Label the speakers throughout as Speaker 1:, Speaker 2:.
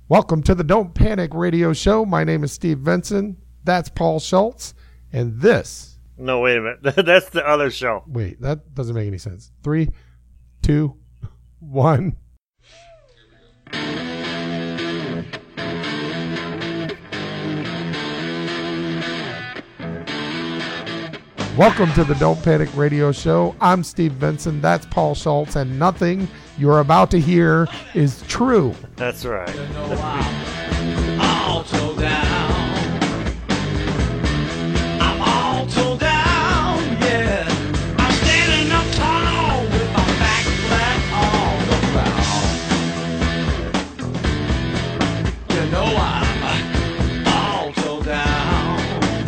Speaker 1: Welcome to the Don't Panic Radio Show. My name is Steve Benson. That's Paul Schultz. And this...
Speaker 2: No, wait a minute. That's the other show.
Speaker 1: Wait, that doesn't make any sense. 3, 2, 1... Welcome to the Don't Panic Radio Show. I'm Steve Benson. That's Paul Schultz. And nothing you're about to hear is true.
Speaker 2: That's right.
Speaker 3: I'm all told down. I'm all told down, yeah. I'm standing up tall with my back flat on the ground. You know I'm all told down.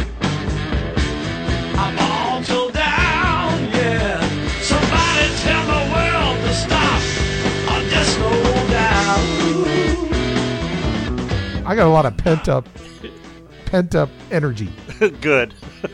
Speaker 3: I'm all told down, yeah. Somebody tell the world to stop or just slow down.
Speaker 1: I got a lot of pent up energy.
Speaker 2: Good.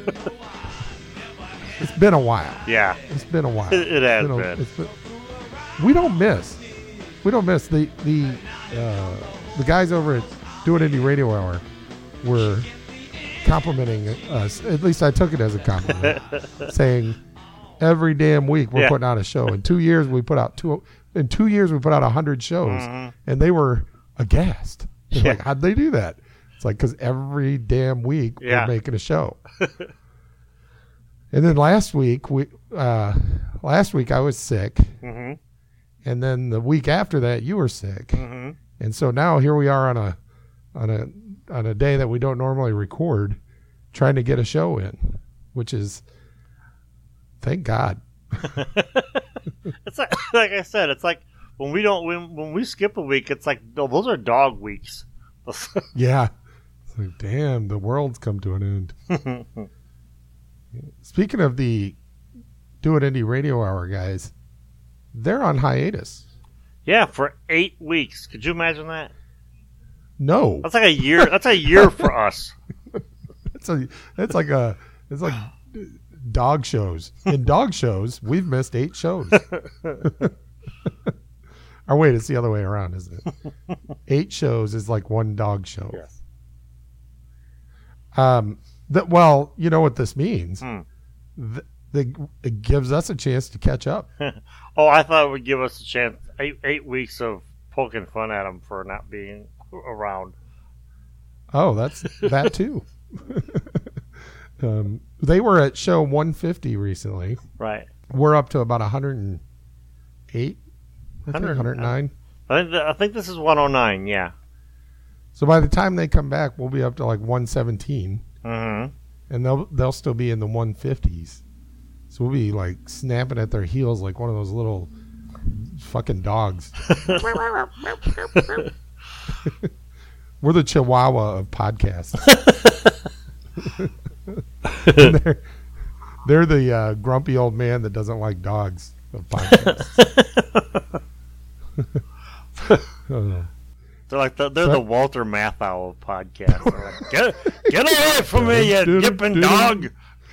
Speaker 1: It's been a while.
Speaker 2: Yeah.
Speaker 1: It's been a while.
Speaker 2: It has
Speaker 1: You know,
Speaker 2: been.
Speaker 1: We don't miss the guys over at Do It Indie Radio Hour were complimenting us. At least I took it as a compliment, saying every damn week we're putting out a show. In 2 years we put out 100 shows, and they were aghast. They're like, how'd they do that? It's like, because every damn week we're making a show. And then last week I was sick, and then the week after that you were sick, and so now here we are on a day that we don't normally record, trying to get a show in, which is, thank God.
Speaker 2: It's like I said, it's like when we skip a week, it's like, no, those are dog weeks.
Speaker 1: Yeah. It's like, damn, the world's come to an end. Speaking of the Do It Indie Radio Hour guys, they're on hiatus.
Speaker 2: Yeah, for 8 weeks. Could you imagine that?
Speaker 1: No.
Speaker 2: That's like a year. That's a year for us.
Speaker 1: It's like dog shows. In dog shows, we've missed 8 shows. Or wait, it's the other way around, isn't it? 8 shows is like one dog show.
Speaker 2: Yes.
Speaker 1: Well, you know what this means. It gives us a chance to catch up.
Speaker 2: Oh, I thought it would give us a chance. 8 weeks of poking fun at them for not being around.
Speaker 1: Oh, that's that too. They were at show 150 recently.
Speaker 2: Right.
Speaker 1: We're up to about 108, 109.
Speaker 2: I think this is 109. Yeah.
Speaker 1: So by the time they come back, we'll be up to like 117, and they'll still be in the 150s. So we'll be like snapping at their heels like one of those little fucking dogs. We're the Chihuahua of podcasts. they're the grumpy old man that doesn't like dogs of podcasts.
Speaker 2: They're the Walter Matthau of podcasts. Like, get away from me, you yipping dog!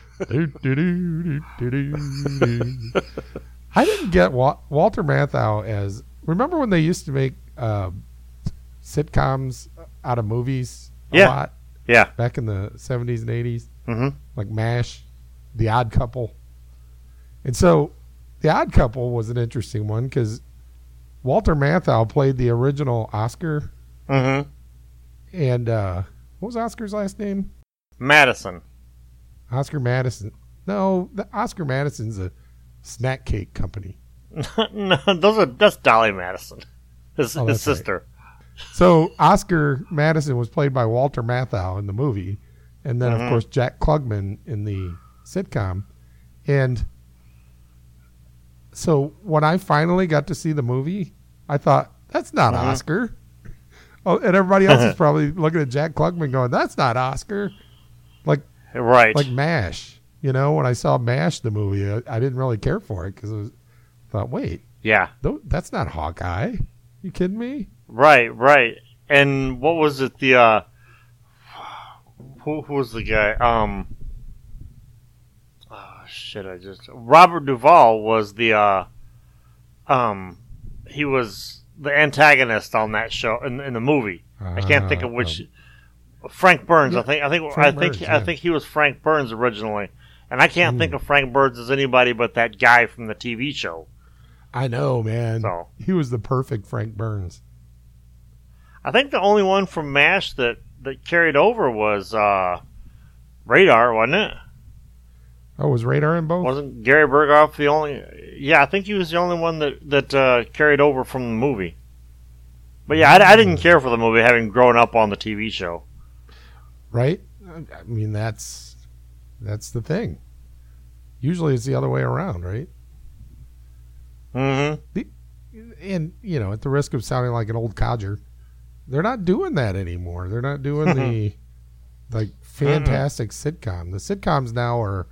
Speaker 1: I didn't get Walter Matthau as. Remember when they used to make sitcoms out of movies a lot?
Speaker 2: Yeah.
Speaker 1: Back in the 70s and 80s? Like MASH, The Odd Couple. And so The Odd Couple was an interesting one because Walter Matthau played the original Oscar. And what was Oscar's last name?
Speaker 2: Madison.
Speaker 1: Oscar Madison. No, Oscar Madison's a snack cake company.
Speaker 2: No, that's Dolly Madison, his sister.
Speaker 1: Right. So Oscar Madison was played by Walter Matthau in the movie, and then of course Jack Klugman in the sitcom. And so when I finally got to see the movie, I thought, that's not Oscar. Oh, and everybody else is probably looking at Jack Klugman going, that's not Oscar. Like MASH. You know, when I saw MASH, the movie, I didn't really care for it because I thought, wait.
Speaker 2: Yeah.
Speaker 1: That's not Hawkeye. You kidding me?
Speaker 2: Right. And what was it? The who was the guy? Robert Duvall was the he was the antagonist on that show in the movie. I can't think of which. Frank Burns.
Speaker 1: Yeah,
Speaker 2: I think he was Frank Burns originally, and I can't think of Frank Burns as anybody but that guy from the TV show.
Speaker 1: I know, man.
Speaker 2: So
Speaker 1: he was the perfect Frank Burns.
Speaker 2: I think the only one from MASH that carried over was Radar, wasn't it?
Speaker 1: Oh, was Radar in both?
Speaker 2: Wasn't Gary Berghoff the only? Yeah, I think he was the only one that carried over from the movie. But yeah, I didn't care for the movie, having grown up on the TV show.
Speaker 1: Right? I mean, that's the thing. Usually it's the other way around, right?
Speaker 2: Mm-hmm.
Speaker 1: And, at the risk of sounding like an old codger, they're not doing that anymore. They're not doing the fantastic sitcom. The sitcoms now are,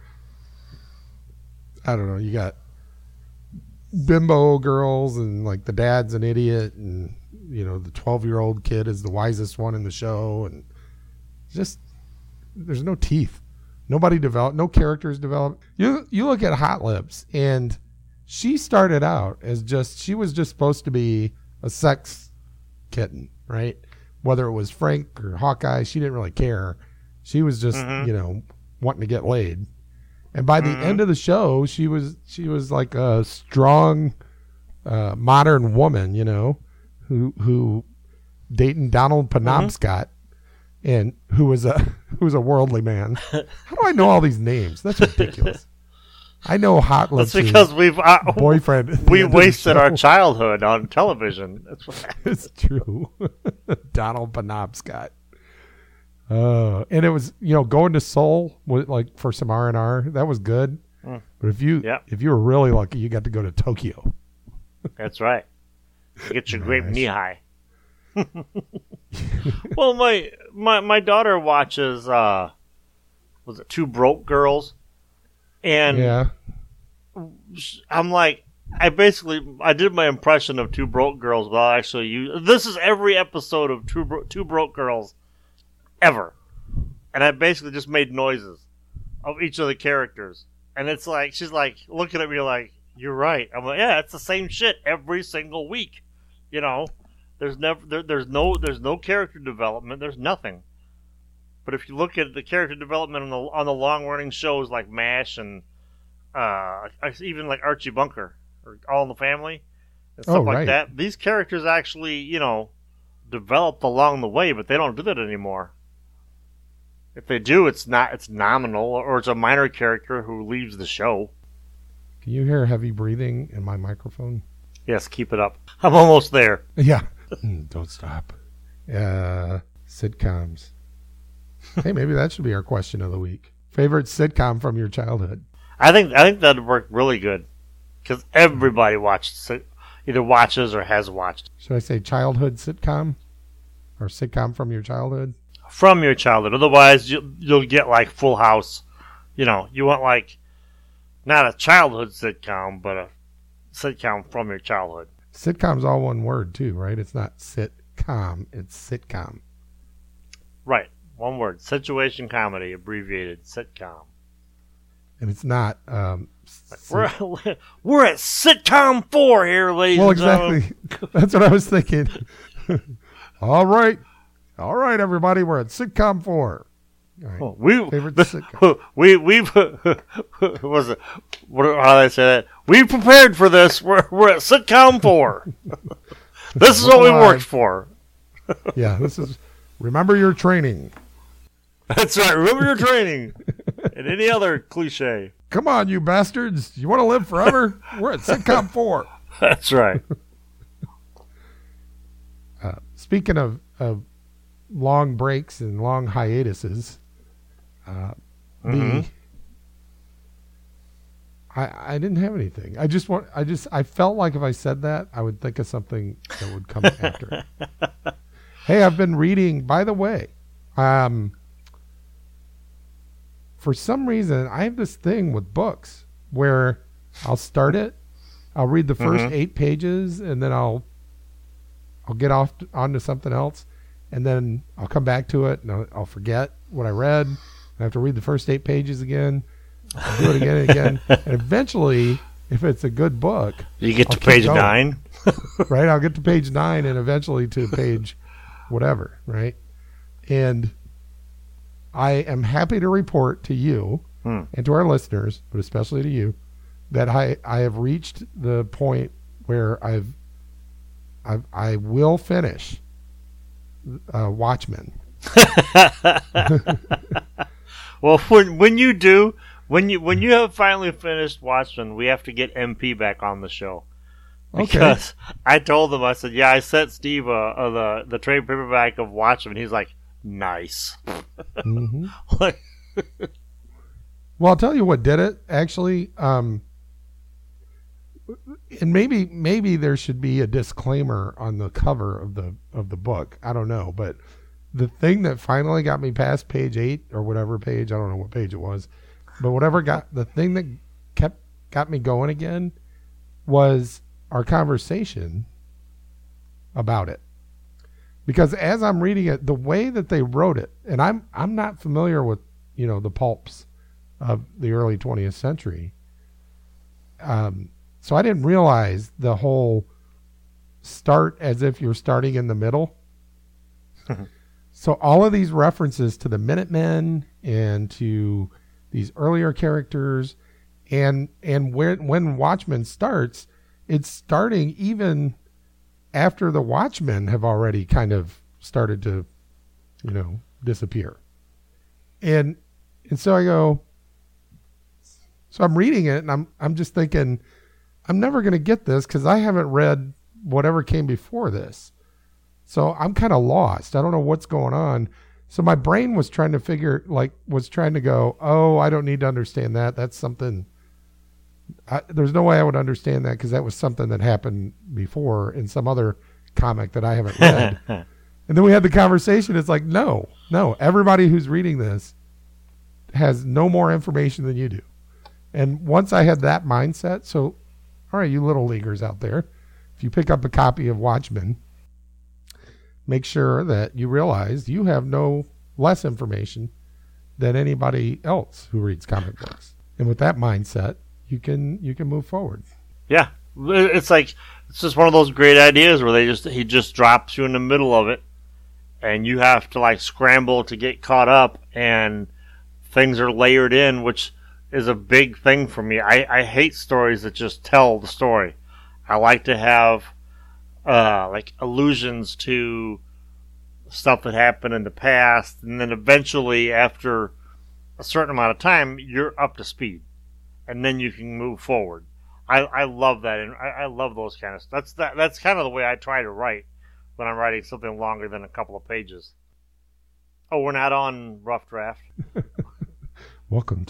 Speaker 1: I don't know, you got bimbo girls and like the dad's an idiot and the 12-year-old kid is the wisest one in the show, and just there's no teeth. Nobody developed, no characters developed. You look at Hot Lips, and she started out as she was just supposed to be a sex kitten, right? Whether it was Frank or Hawkeye, she didn't really care. She was just wanting to get laid. And by the end of the show, she was like a strong modern woman, who dating Donald Penobscot, and who was a worldly man. How do I know all these names? That's ridiculous. I know Hot Lips.
Speaker 2: That's because we've
Speaker 1: boyfriend.
Speaker 2: We wasted our childhood on television. That's what
Speaker 1: it's true. Donald Penobscot. And it was going to Seoul like for some R&R. That was good. But if you were really lucky, you got to go to Tokyo.
Speaker 2: That's right. Get your grape knee high. Well, my daughter watches was it Two Broke Girls, and I'm like, I did my impression of Two Broke Girls, but I'll actually use this is every episode of Two Broke Girls ever, and I basically just made noises of each of the characters, and it's like she's like looking at me like, you're right. I'm like, yeah, it's the same shit every single week. There's no character development. There's nothing. But if you look at the character development on the long running shows like MASH and even like Archie Bunker or All in the Family and stuff like that, these characters actually developed along the way, but they don't do that anymore. If they do, it's nominal, or it's a minor character who leaves the show.
Speaker 1: Can you hear heavy breathing in my microphone?
Speaker 2: Yes, keep it up. I'm almost there.
Speaker 1: Yeah. Don't stop. Sitcoms. Hey, maybe that should be our question of the week. Favorite sitcom from your childhood?
Speaker 2: I think that'd work really good because everybody either watches or has watched.
Speaker 1: Should I say childhood sitcom or sitcom from your childhood?
Speaker 2: From your childhood. Otherwise, you'll get like Full House. You want like not a childhood sitcom, but a sitcom from your childhood.
Speaker 1: Sitcom's all one word too, right? It's not sitcom, it's sitcom.
Speaker 2: Right. One word. Situation comedy, abbreviated sitcom.
Speaker 1: And it's not
Speaker 2: we're at sitcom 4 here, ladies and gentlemen.
Speaker 1: Exactly. That's what I was thinking. All right, everybody, we're at sitcom 4. All right. Favorite sitcom.
Speaker 2: We've was it? How do I say that? We prepared for this. We're at sitcom 4. This is what we worked for.
Speaker 1: Yeah, this is. Remember your training.
Speaker 2: That's right. Remember your training. And any other cliche.
Speaker 1: Come on, you bastards! You want to live forever? We're at sitcom 4.
Speaker 2: That's right.
Speaker 1: Speaking of long breaks and long hiatuses. I didn't have anything. I felt like if I said that, I would think of something that would come after it. Hey, I've been reading, by the way, for some reason, I have this thing with books where I'll start it, I'll read the first 8 pages, and then I'll get onto something else, and then I'll come back to it, and I'll forget what I read. I have to read the first 8 pages again. I'll do it again and again. And eventually, if it's a good book,
Speaker 2: you get to page 9.
Speaker 1: Right? I'll get to page 9 and eventually to page whatever, right? And I am happy to report to you and to our listeners, but especially to you, that I have reached the point where I will finish Watchmen.
Speaker 2: Well, when you do, when you have finally finished Watchmen, we have to get MP back on the show. Because I told him, I said, yeah, I sent Steve the trade paperback of Watchmen. He's like, nice.
Speaker 1: Mm-hmm. Well, I'll tell you what did it, actually. And maybe there should be a disclaimer on the cover of the book. I don't know, but the thing that finally got me past page 8 or whatever page, I don't know what page it was, but the thing that got me going again was our conversation about it. Because as I'm reading it, the way that they wrote it, and I'm not familiar with, the pulps of the early 20th century. So I didn't realize the whole start as if you're starting in the middle. So all of these references to the Minutemen and to these earlier characters, and when Watchmen starts, it's starting even after the Watchmen have already kind of started to, disappear. And so I go, so I'm reading it and I'm just thinking, I'm never going to get this because I haven't read whatever came before this. So I'm kind of lost. I don't know what's going on. So my brain was trying to go, oh, I don't need to understand that. That's something. There's no way I would understand that because that was something that happened before in some other comic that I haven't read. And then we had the conversation. It's like, no, everybody who's reading this has no more information than you do. And once I had that mindset, so, all right, you little leaguers out there, if you pick up a copy of Watchmen, make sure that you realize you have no less information than anybody else who reads comic books. And with that mindset, you can move forward.
Speaker 2: Yeah, it's just one of those great ideas where he just drops you in the middle of it, and you have to scramble to get caught up, and things are layered in, which is a big thing for me. I hate stories that just tell the story. I like to have allusions to stuff that happened in the past, and then eventually, after a certain amount of time, you're up to speed, and then you can move forward. I love that, and I love those kind of stuff. That's kind of the way I try to write when I'm writing something longer than a couple of pages. Oh, we're not on Rough Draft.
Speaker 1: Welcome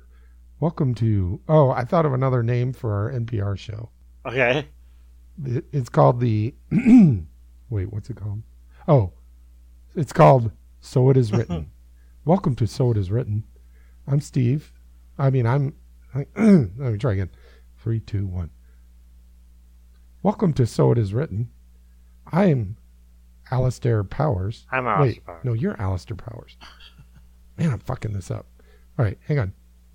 Speaker 1: to. Oh, I thought of another name for our NPR show.
Speaker 2: Okay.
Speaker 1: It's called the. Wait, what's it called? Oh, it's called So It Is Written. Welcome to So It Is Written. I'm Steve. Let me try again. 3, 2, 1. Welcome to So It Is Written. I'm Alistair Powers.
Speaker 2: I'm Alistair Powers.
Speaker 1: No, you're Alistair Powers. Man, I'm fucking this up. All right, hang on.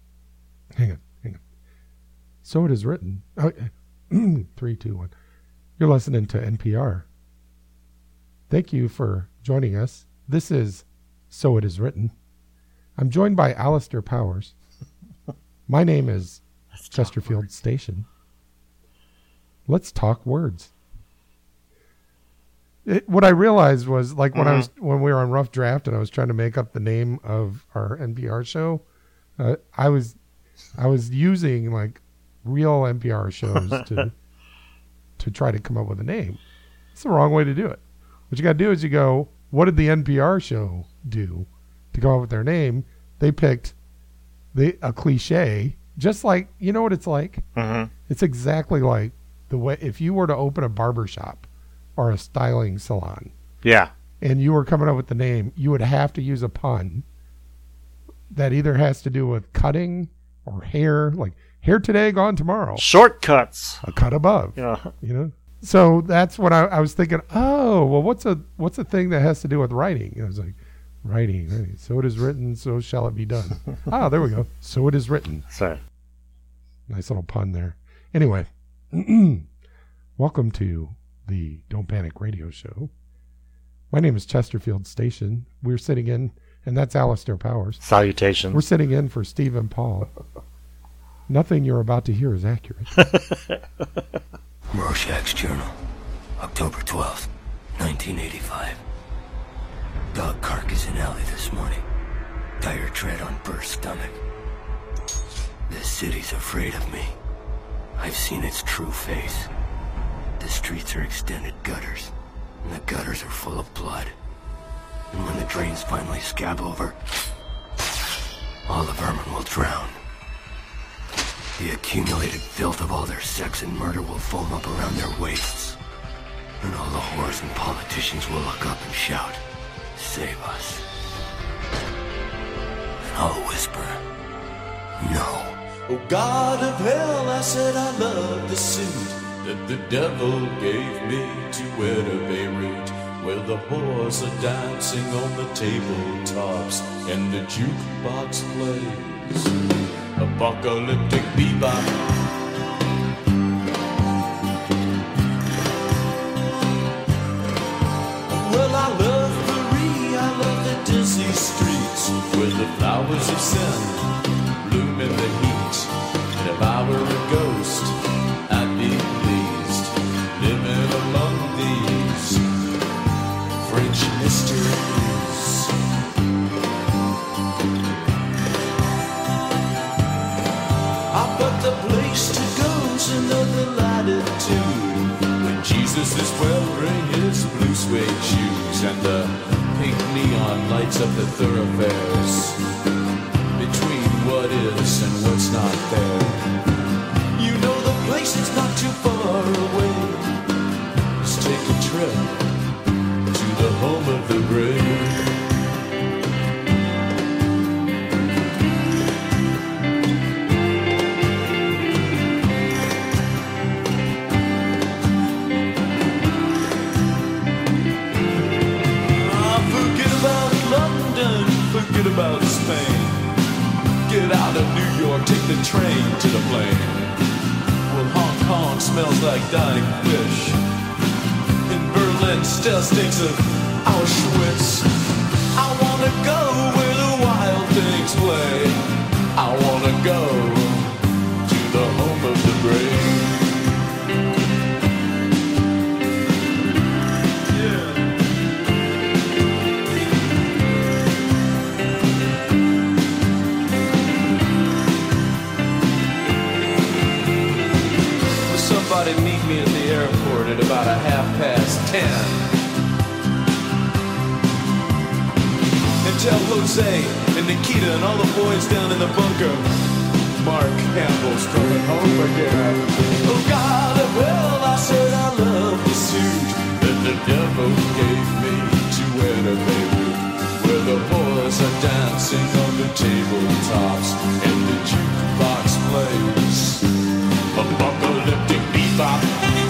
Speaker 1: So It Is Written. 3, 2, 1. You're listening to NPR. Thank you for joining us. This is So It Is Written. I'm joined by Alistair Powers. My name is Chesterfield Station. Let's talk words. What I realized was when we were on Rough Draft and I was trying to make up the name of our NPR show, I was using real NPR shows to try to come up with a name. It's the wrong way to do it. What you got to do is you go, what did the NPR show do to come up with their name? They picked a cliche, just like, you know what it's like?
Speaker 2: Mm-hmm.
Speaker 1: It's exactly like the way, if you were to open a barber shop or a styling salon.
Speaker 2: Yeah.
Speaker 1: And you were coming up with the name, you would have to use a pun that either has to do with cutting or hair, like hair today, gone tomorrow.
Speaker 2: Shortcuts.
Speaker 1: A cut above.
Speaker 2: Yeah.
Speaker 1: So that's what I was thinking. Oh, well, what's a thing that has to do with writing? And I was like, writing. So it is written, so shall it be done. There we go. So it is written.
Speaker 2: Sorry.
Speaker 1: Nice little pun there. Anyway, welcome to the Don't Panic Radio Show. My name is Chesterfield Station. We're sitting in, and that's Alistair Powers.
Speaker 2: Salutations.
Speaker 1: We're sitting in for Steve and Paul. Nothing you're about to hear is accurate.
Speaker 4: Rorschach's Journal, October 12th, 1985. Dog carcass in alley this morning. Tire tread on burst stomach. This city's afraid of me. I've seen its true face. The streets are extended gutters, and the gutters are full of blood. And when the drains finally scab over, all the vermin will drown. The accumulated filth of all their sex and murder will foam up around their waists. And all the whores and politicians will look up and shout, "Save us." And I'll whisper, "No."
Speaker 3: Oh God of hell, I said I love the suit that the devil gave me to wear to Beirut, where the whores are dancing on the tabletops and the jukebox plays apocalyptic bebop. Well, I love Paris, I love the dizzy streets where the flowers of sin bloom in the heat. And if I were a ghost, I'd be pleased living among these French mysteries. But the place to go's another latitude, when Jesus is wearing his blue suede shoes and the pink neon lights up the thoroughfares between what is and what's not there. You know the place is not too far away. Let's take a trip to the home of the brave. Forget about Spain. Get out of New York, take the train to the plane. Well, Hong Kong smells like dying fish. In Berlin still stinks of Auschwitz. I wanna go where the wild things play. I wanna go to the home of the brave. Somebody meet me at the airport at about 10:30. And tell Jose and Nikita and all the boys down in the bunker, Mark Campbell's coming home again. Oh God of hell, I said I love the suit that the devil gave me to wear to Beirut, where the boys are dancing on the tabletops and the jukebox plays apocalyptic bebop.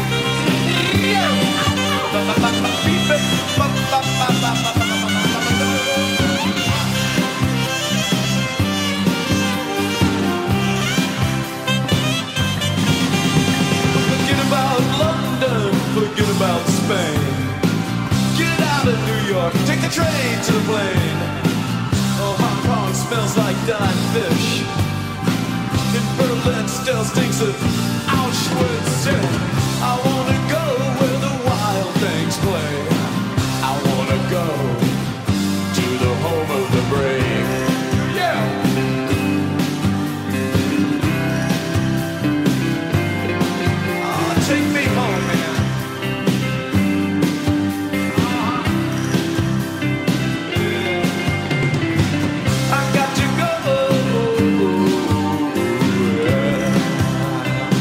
Speaker 3: Forget about London, forget about Spain. Get out of New York, take the train to the plane. Oh, Hong Kong smells like dying fish. In Berlin still stinks of Auschwitz. I wanna go where the wild things play. I wanna go to the home of the brave. Yeah. Take me home, man. I got to go.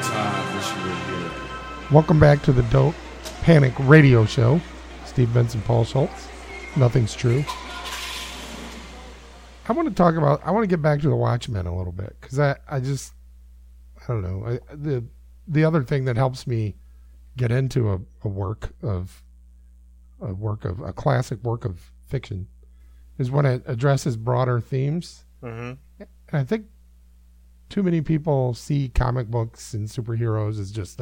Speaker 3: time. Wish you were here.
Speaker 1: Welcome back to the Don't Panic Radio Show. Steve Benson, Paul Schultz. Nothing's true. I want to get back to the Watchmen a little bit, because I don't know. The other thing that helps me get into a classic work of fiction is when it addresses broader themes.
Speaker 2: Mm-hmm.
Speaker 1: And I think too many people see comic books and superheroes as just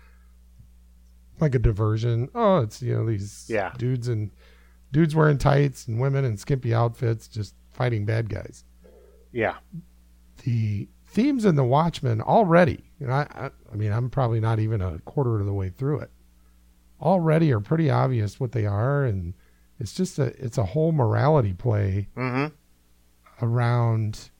Speaker 1: like a diversion. Oh, it's these dudes wearing tights and women in skimpy outfits just fighting bad guys.
Speaker 2: Yeah.
Speaker 1: The themes in The Watchmen already, I mean, I'm probably not even a quarter of the way through it, already are pretty obvious what they are, and it's a whole morality play around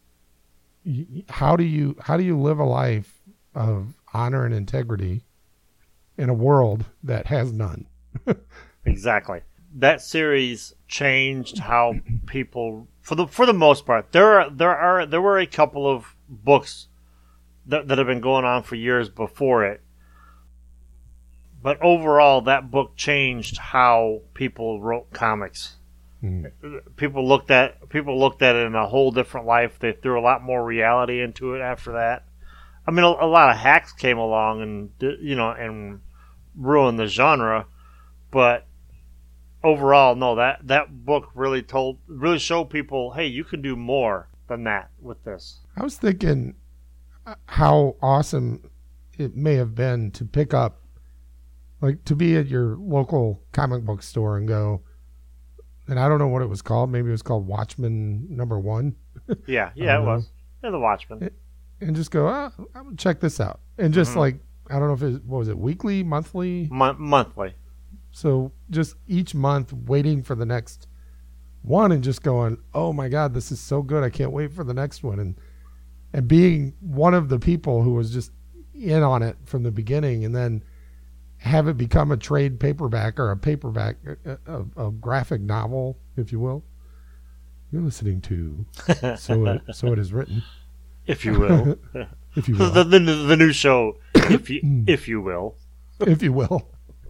Speaker 1: how do you live a life of honor and integrity in a world that has none.
Speaker 2: Exactly. That series changed how people, for the most part. There were a couple of books that have been going on for years before it, but overall, that book changed how people wrote comics. People looked at it in a whole different life. They threw a lot more reality into it after that. I mean, a lot of hacks came along and ruined the genre, but overall, no, that book really showed people, hey, you can do more than that with this.
Speaker 1: I was thinking how awesome it may have been to pick up, like, to be at your local comic book store and go, and I don't know what it was called. Maybe it was called Watchmen #1.
Speaker 2: Yeah, it was. Yeah, the Watchmen.
Speaker 1: And just go, I'm going to check this out. And just like, I don't know if what was it, weekly, monthly?
Speaker 2: Monthly.
Speaker 1: So just each month waiting for the next one and just going, oh my God, this is so good. I can't wait for the next one. And being one of the people who was just in on it from the beginning, and then have it become a trade paperback or a graphic novel, if you will. You're listening to So It Is Written.
Speaker 2: If you will.
Speaker 1: If you will.
Speaker 2: The new show, if you will.
Speaker 1: If you will.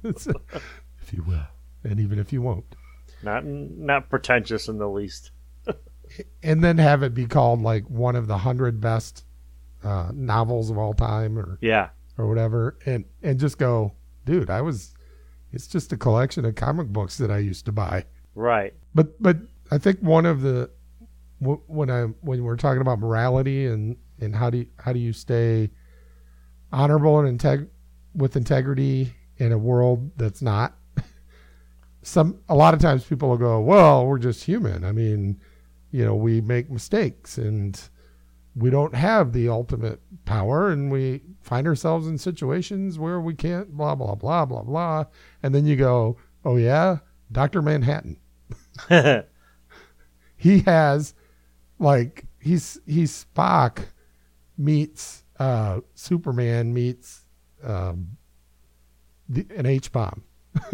Speaker 1: If you will. And even if you won't.
Speaker 2: Not pretentious in the least.
Speaker 1: And then have it be called like one of the 100 best novels of all time or whatever. And just go, dude, it's just a collection of comic books that I used to buy.
Speaker 2: Right.
Speaker 1: But I think one of the, when we're talking about morality and how do you stay honorable and with integrity in a world that's not, a lot of times people will go, well, we're just human. I mean, we make mistakes and we don't have the ultimate power, and we find ourselves in situations where we can't blah, blah, blah, blah, blah. And then you go, oh yeah, Dr. Manhattan. He has, like, he's Spock meets Superman meets an H-bomb.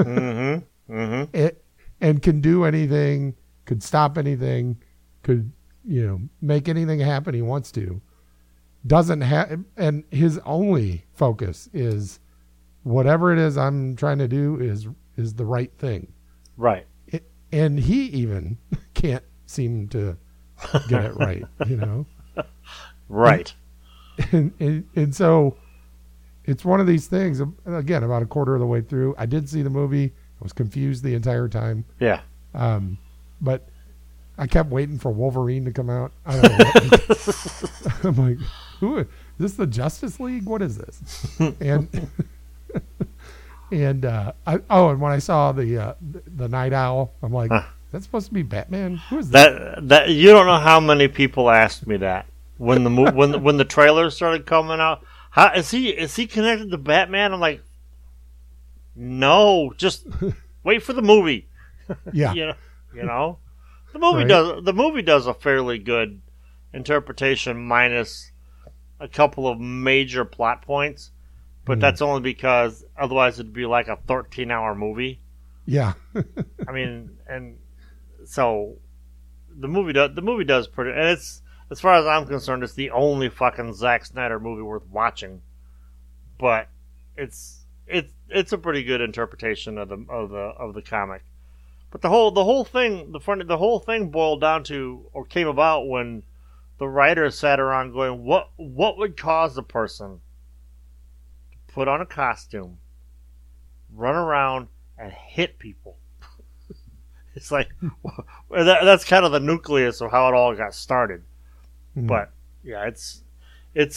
Speaker 1: And can do anything, could stop anything, could make anything happen he wants to. Doesn't have, and his only focus is whatever it is I'm trying to do is the right thing.
Speaker 2: Right.
Speaker 1: And he even can't seem to get it right,
Speaker 2: Right.
Speaker 1: And so it's one of these things, again, about a quarter of the way through. I did see the movie. I was confused the entire time.
Speaker 2: Yeah.
Speaker 1: But I kept waiting for Wolverine to come out. I don't know. I'm like, is this the Justice League? What is this? And and when I saw the Night Owl, I'm like, that's supposed to be Batman? Who is that?
Speaker 2: That you don't know how many people asked me that when the when the trailers started coming out. How is he connected to Batman? I'm like, no, just wait for the movie.
Speaker 1: Yeah.
Speaker 2: The movie does a fairly good interpretation minus a couple of major plot points, but that's only because otherwise it'd be like a 13-hour movie.
Speaker 1: Yeah.
Speaker 2: I mean, and so the movie does pretty, and it's, as far as I'm concerned, it's the only fucking Zack Snyder movie worth watching. but it's a pretty good interpretation of the comic. But the whole thing boiled down to, or came about, when the writers sat around going, what would cause a person to put on a costume, run around, and hit people? It's like that's kind of the nucleus of how it all got started. Mm-hmm. But yeah, it's just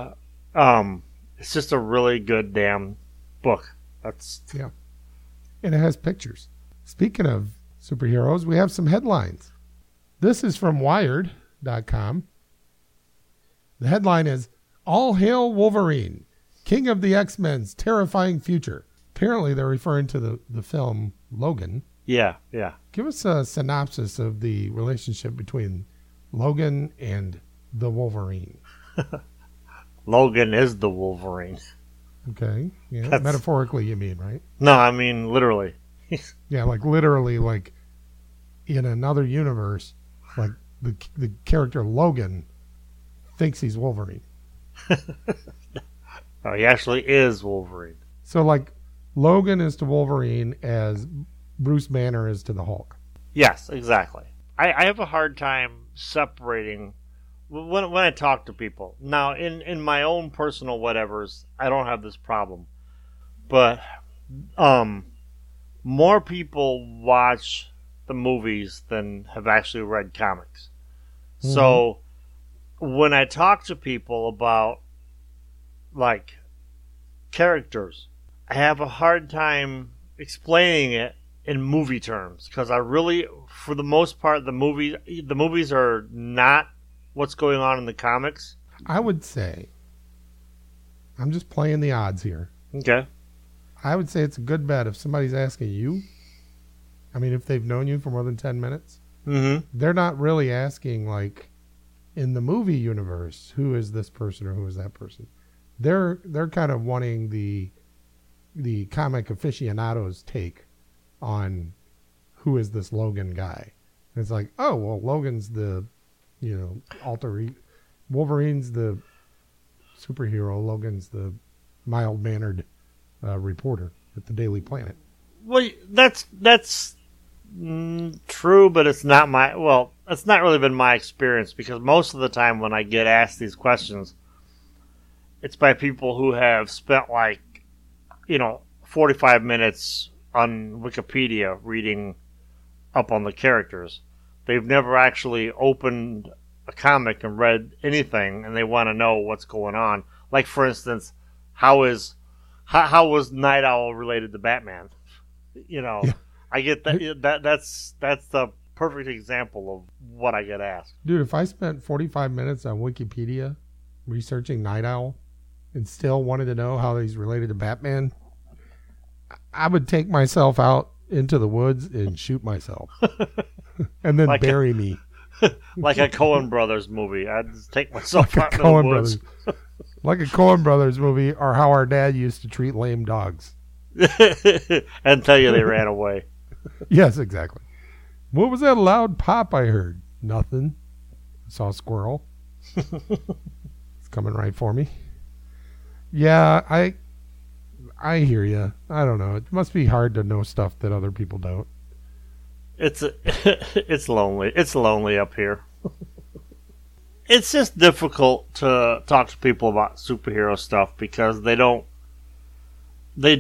Speaker 2: a really good damn book.
Speaker 1: Yeah, and it has pictures. Speaking of superheroes, we have some headlines. This is from Wired.com. The headline is, "All Hail Wolverine, King of the X-Men's Terrifying Future." Apparently they're referring to the film Logan.
Speaker 2: Yeah.
Speaker 1: Give us a synopsis of the relationship between Logan and the Wolverine.
Speaker 2: Logan is the Wolverine.
Speaker 1: Okay. Yeah. Metaphorically, you mean, right?
Speaker 2: No, I mean literally.
Speaker 1: Yeah, like literally, like in another universe, like the character Logan thinks he's Wolverine.
Speaker 2: No, he actually is Wolverine.
Speaker 1: So, like, Logan is to Wolverine as Bruce Banner is to the Hulk.
Speaker 2: Yes, exactly. I have a hard time separating when I talk to people. Now, in my own personal whatevers, I don't have this problem. But more people watch the movies than have actually read comics. Mm-hmm. So when I talk to people about, like, characters, I have a hard time explaining it in movie terms, because I really, for the most part, the movies are not what's going on in the comics.
Speaker 1: I would say, I'm just playing the odds here.
Speaker 2: Okay.
Speaker 1: I would say it's a good bet if somebody's asking you, I mean, if they've known you for more than 10 minutes,
Speaker 2: mm-hmm.
Speaker 1: They're not really asking, like, in the movie universe, who is this person or who is that person. They're kind of wanting the comic aficionado's take on who is this Logan guy. And it's like, oh, well, Logan's the, Wolverine's the superhero. Logan's the mild-mannered reporter at the Daily Planet.
Speaker 2: Well, that's true, but it's not it's not really been my experience, because most of the time when I get asked these questions, it's by people who have spent 45 minutes on Wikipedia reading up on the characters. They've never actually opened a comic and read anything, and they want to know what's going on. Like, for instance, how was Night Owl related to Batman? Yeah. I get that. That's the perfect example of what I get asked.
Speaker 1: Dude, if I spent 45 minutes on Wikipedia researching Night Owl and still wanted to know how he's related to Batman, I would take myself out into the woods and shoot myself. And then bury me.
Speaker 2: Like a Coen Brothers movie. I'd just take myself out into the woods.
Speaker 1: Like a Coen Brothers movie, or how our dad used to treat lame dogs.
Speaker 2: And tell you they ran away.
Speaker 1: Yes, exactly. What was that loud pop I heard? Nothing. I saw a squirrel. It's coming right for me. Yeah, I hear you. I don't know. It must be hard to know stuff that other people don't.
Speaker 2: It's lonely. It's lonely up here. It's just difficult to talk to people about superhero stuff because they don't read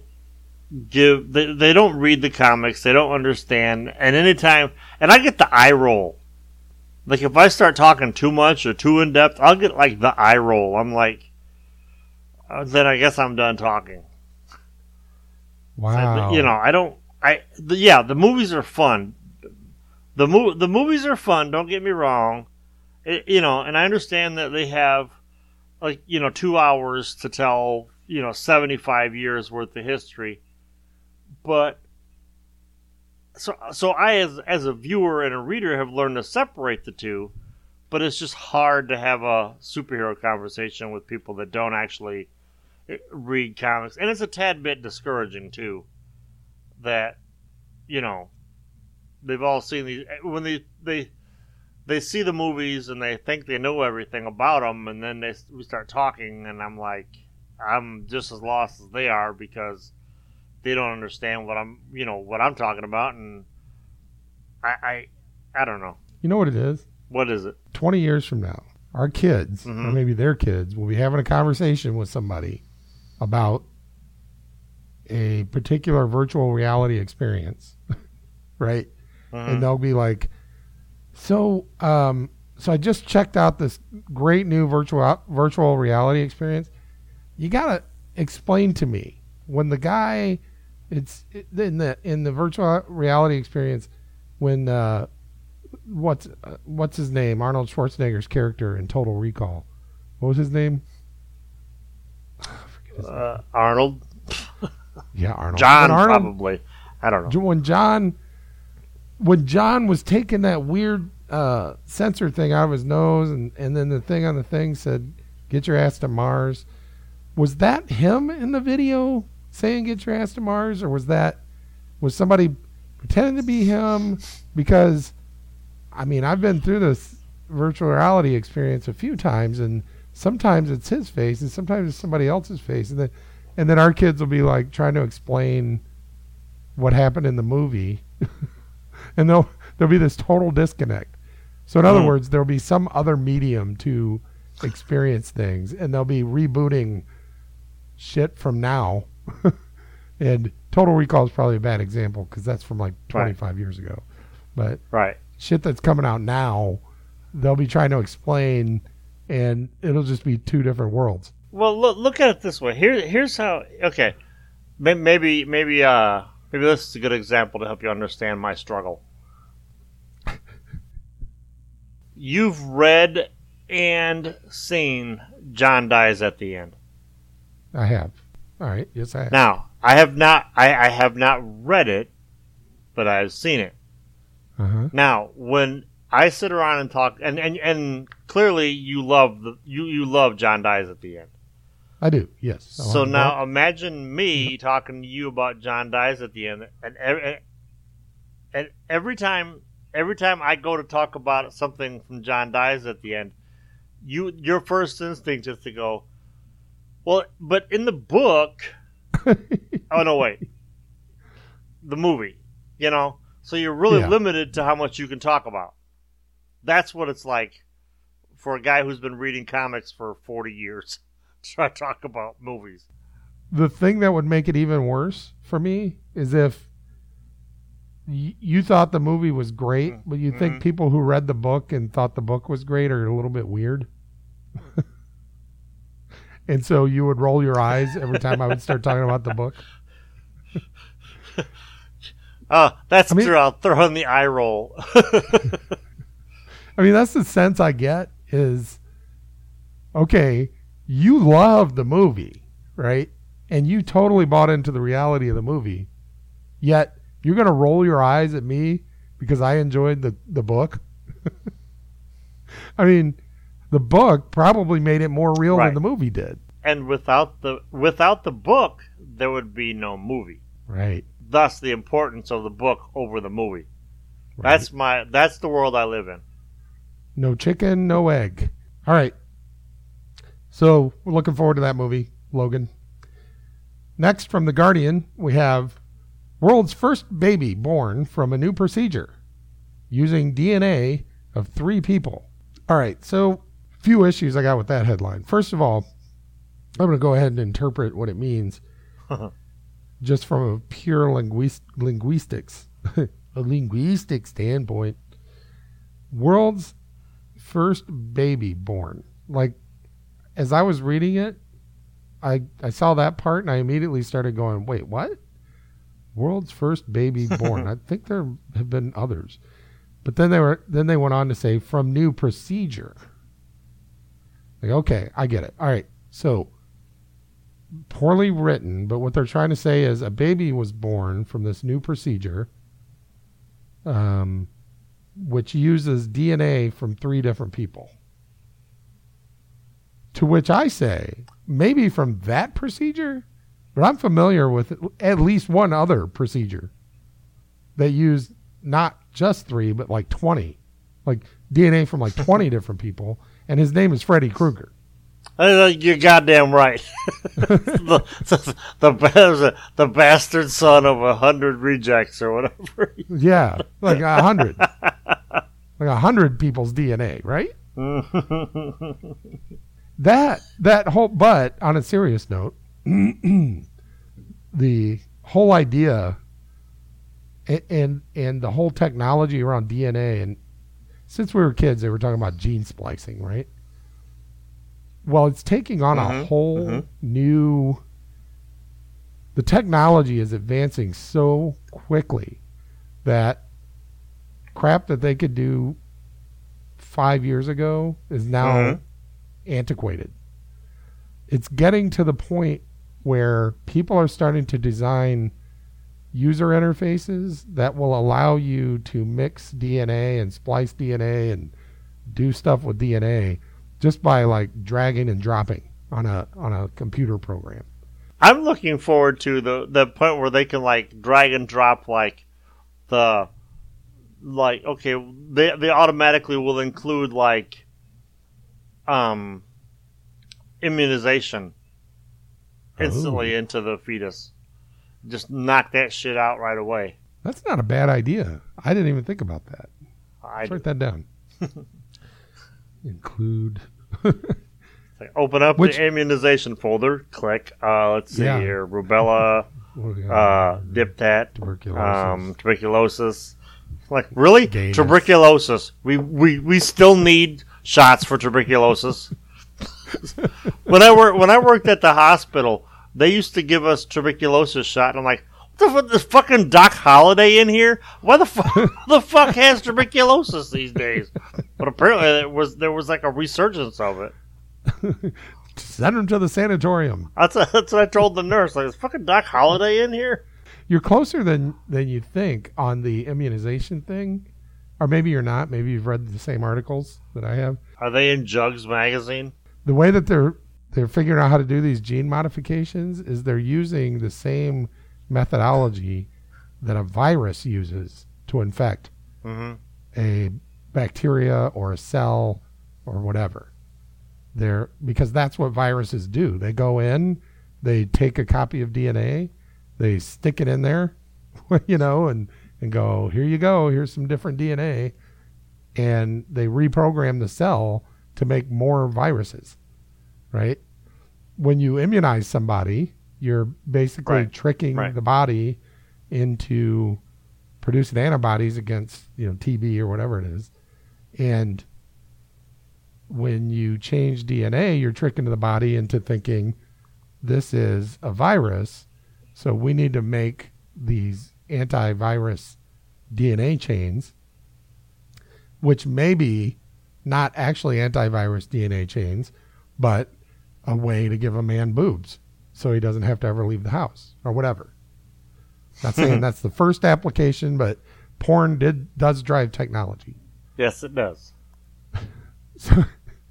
Speaker 2: the comics, they don't understand, and I get the eye roll. Like, if I start talking too much or too in depth, I'll get like the eye roll. I'm like, then I guess I'm done talking.
Speaker 1: Wow.
Speaker 2: The movies are fun. The movies are fun, don't get me wrong. And I understand that they have 2 hours to tell 75 years worth of history. But so I as a viewer and a reader have learned to separate the two, but it's just hard to have a superhero conversation with people that don't actually read comics. And it's a tad bit discouraging too that they've all seen these when they see the movies and they think they know everything about them, and then we start talking, and I'm like, I'm just as lost as they are because they don't understand what I'm talking about, and I don't know.
Speaker 1: You know what it is?
Speaker 2: What is it?
Speaker 1: 20 years from now, our kids, or maybe their kids, will be having a conversation with somebody about a particular virtual reality experience, right? And they'll be like, so I just checked out this great new virtual reality experience. You got to explain to me when the guy in the virtual reality experience, when what's his name? Arnold Schwarzenegger's character in Total Recall. What was his name?
Speaker 2: Arnold.
Speaker 1: Yeah, Arnold.
Speaker 2: John, probably. I don't know.
Speaker 1: When John was taking that weird sensor thing out of his nose, and then the thing on the thing said, "Get your ass to Mars." Was that him in the video saying "Get your ass to Mars," or was somebody pretending to be him? Because I mean, I've been through this virtual reality experience a few times, and sometimes it's his face, and sometimes it's somebody else's face, and then our kids will be like trying to explain what happened in the movie, and there'll be this total disconnect. So in other words, there'll be some other medium to experience things, and they'll be rebooting shit from now. And Total Recall is probably a bad example because that's from like 25 years ago. But shit that's coming out now, they'll be trying to explain, and it'll just be two different worlds.
Speaker 2: Well, look at it this way. Here's how. Okay, maybe this is a good example to help you understand my struggle. You've read and seen John Dies at the End.
Speaker 1: I have. All right. Yes, I have.
Speaker 2: Now, I have not. I have not read it, but I've seen it.
Speaker 1: Uh-huh.
Speaker 2: Now, when I sit around and talk, and clearly you love John Dies at the End.
Speaker 1: I do. Yes.
Speaker 2: So now imagine me talking to you about John Dies at the End, and every time I go to talk about something from John Dies at the End, your first instinct is to go, well, but in the book, oh no, wait, the movie, so you're really limited to how much you can talk about. That's what it's like for a guy who's been reading comics for 40 years to try to talk about movies.
Speaker 1: The thing that would make it even worse for me is if you thought the movie was great, but you think people who read the book and thought the book was great are a little bit weird. And so you would roll your eyes every time I would start talking about the book.
Speaker 2: True. I'll throw in the eye roll.
Speaker 1: I mean, that's the sense I get is, okay, you love the movie, right? And you totally bought into the reality of the movie. Yet you're going to roll your eyes at me because I enjoyed the book. I mean, the book probably made it more real than the movie did.
Speaker 2: And without the book, there would be no movie.
Speaker 1: Right.
Speaker 2: Thus, the importance of the book over the movie. Right. That's the world I live in.
Speaker 1: No chicken, no egg. All right. So we're looking forward to that movie, Logan. Next, from The Guardian, we have world's first baby born from a new procedure using DNA of 3 people. All right. So few issues I got with that headline. First of all, I'm going to go ahead and interpret what it means just from a pure linguistics standpoint. World's first baby born. Like, as I was reading it, I saw that part and I immediately started going, wait, what? World's first baby born. I think there have been others. But then they went on to say from new procedure. Like, okay, I get it. All right. So poorly written, but what they're trying to say is a baby was born from this new procedure, which uses DNA from 3 different people. To which I say, maybe from that procedure, but I'm familiar with at least one other procedure that used not just 3, but like 20, like DNA from like 20 different people, and his name is Freddy Krueger.
Speaker 2: You're goddamn right. the bastard son of 100 rejects or whatever.
Speaker 1: Yeah, like 100. Like 100 people's DNA, right? that whole, but on a serious note, the whole idea and the whole technology around DNA, and since we were kids, they were talking about gene splicing, right? Well, it's taking on a whole new. The technology is advancing so quickly that crap that they could do 5 years ago is now antiquated. It's getting to the point where people are starting to design user interfaces that will allow you to mix DNA and splice DNA and do stuff with DNA just by like dragging and dropping on a computer program.
Speaker 2: I'm looking forward to the point where they can like drag and drop they automatically will include like immunization instantly into the fetus. Just knock that shit out right away.
Speaker 1: That's not a bad idea. I didn't even think about that. Let's write that down. Include.
Speaker 2: Open up the immunization folder. Click. Let's see here. Rubella, diptat, tuberculosis. Like, really? Gayness. Tuberculosis. We still need shots for tuberculosis. When I worked at the hospital, they used to give us tuberculosis shot, and I'm like, what the fucking Doc Holliday in here? Why the fuck has tuberculosis these days? But apparently there was like a resurgence of it.
Speaker 1: Send him to the sanatorium.
Speaker 2: That's what I told the nurse. Like, is fucking Doc Holliday in here?
Speaker 1: You're closer than you think on the immunization thing, or maybe you're not. Maybe you've read the same articles that I have.
Speaker 2: Are they in Jugs magazine?
Speaker 1: The way that they're figuring out how to do these gene modifications is they're using the same methodology that a virus uses to infect a bacteria or a cell or whatever. Because that's what viruses do. They go in, they take a copy of DNA, they stick it in there, and go, here you go, here's some different DNA, and they reprogram the cell to make more viruses, right? When you immunize somebody, you're basically tricking the body into producing antibodies against, TB or whatever it is. And when you change DNA, you're tricking the body into thinking this is a virus, so we need to make these antivirus DNA chains, which may be not actually antivirus DNA chains, but a way to give a man boobs so he doesn't have to ever leave the house or whatever. Not saying that's the first application, but porn does drive technology.
Speaker 2: Yes, it does.
Speaker 1: So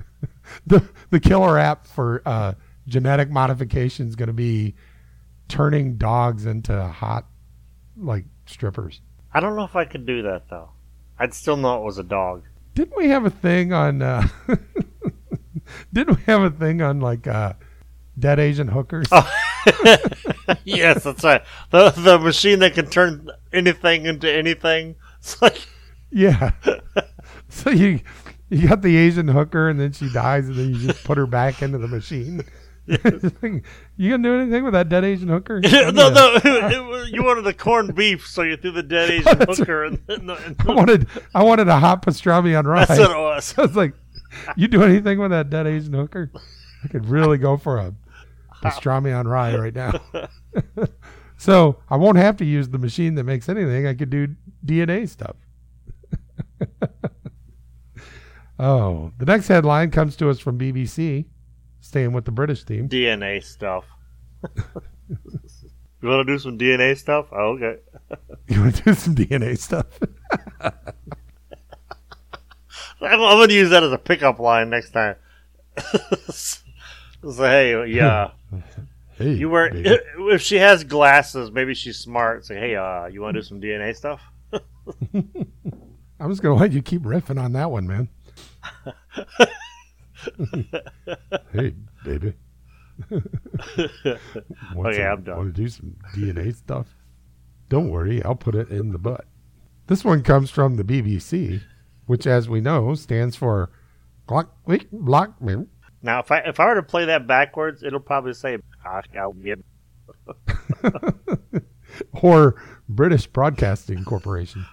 Speaker 1: the killer app for genetic modification is going to be turning dogs into hot, like, strippers.
Speaker 2: I don't know if I could do that, though. I'd still know it was a dog.
Speaker 1: Didn't we have a thing on like dead Asian hookers?
Speaker 2: Oh. Yes, that's right. The machine that can turn anything into anything. It's like,
Speaker 1: yeah. So you got the Asian hooker, and then she dies, and then you just put her back into the machine. You gonna do anything with that dead Asian hooker?
Speaker 2: No. You wanted the corned beef, so you threw the dead Asian hooker.
Speaker 1: I wanted a hot pastrami on rye.
Speaker 2: That's what it was.
Speaker 1: So it's like, you do anything with that dead Asian hooker? I could really go for a pastrami on rye right now. So I won't have to use the machine that makes anything. I could do DNA stuff. Oh, the next headline comes to us from BBC, staying with the British theme.
Speaker 2: DNA stuff. You want to do some DNA stuff? Oh, okay.
Speaker 1: You want to do some DNA stuff?
Speaker 2: I'm going to use that as a pickup line next time. So, hey, yeah.
Speaker 1: Hey,
Speaker 2: you wear if she has glasses, maybe she's smart. Say, hey, you want to do some DNA stuff?
Speaker 1: I'm just going to let you keep riffing on that one, man. Hey, baby.
Speaker 2: Okay, I'm done.
Speaker 1: Want to do some DNA stuff? Don't worry, I'll put it in the butt. This one comes from the BBC, which, as we know, stands for Blockman.
Speaker 2: Now, if I were to play that backwards, it'll probably say
Speaker 1: or British Broadcasting Corporation.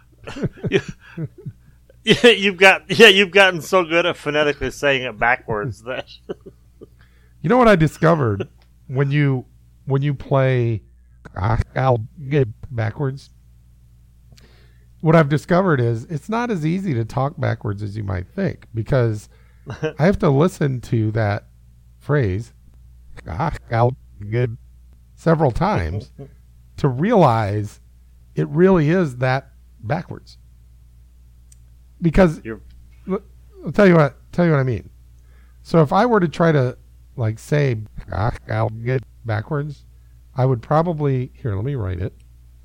Speaker 2: You've gotten so good at phonetically saying it backwards that
Speaker 1: you know what I discovered when you play I'll get backwards. What I've discovered is it's not as easy to talk backwards as you might think, because I have to listen to that phrase I'll get several times to realize it really is that backwards. Because I'll tell you what I mean. So if I were to try to say I'll get backwards, I would probably let me write it.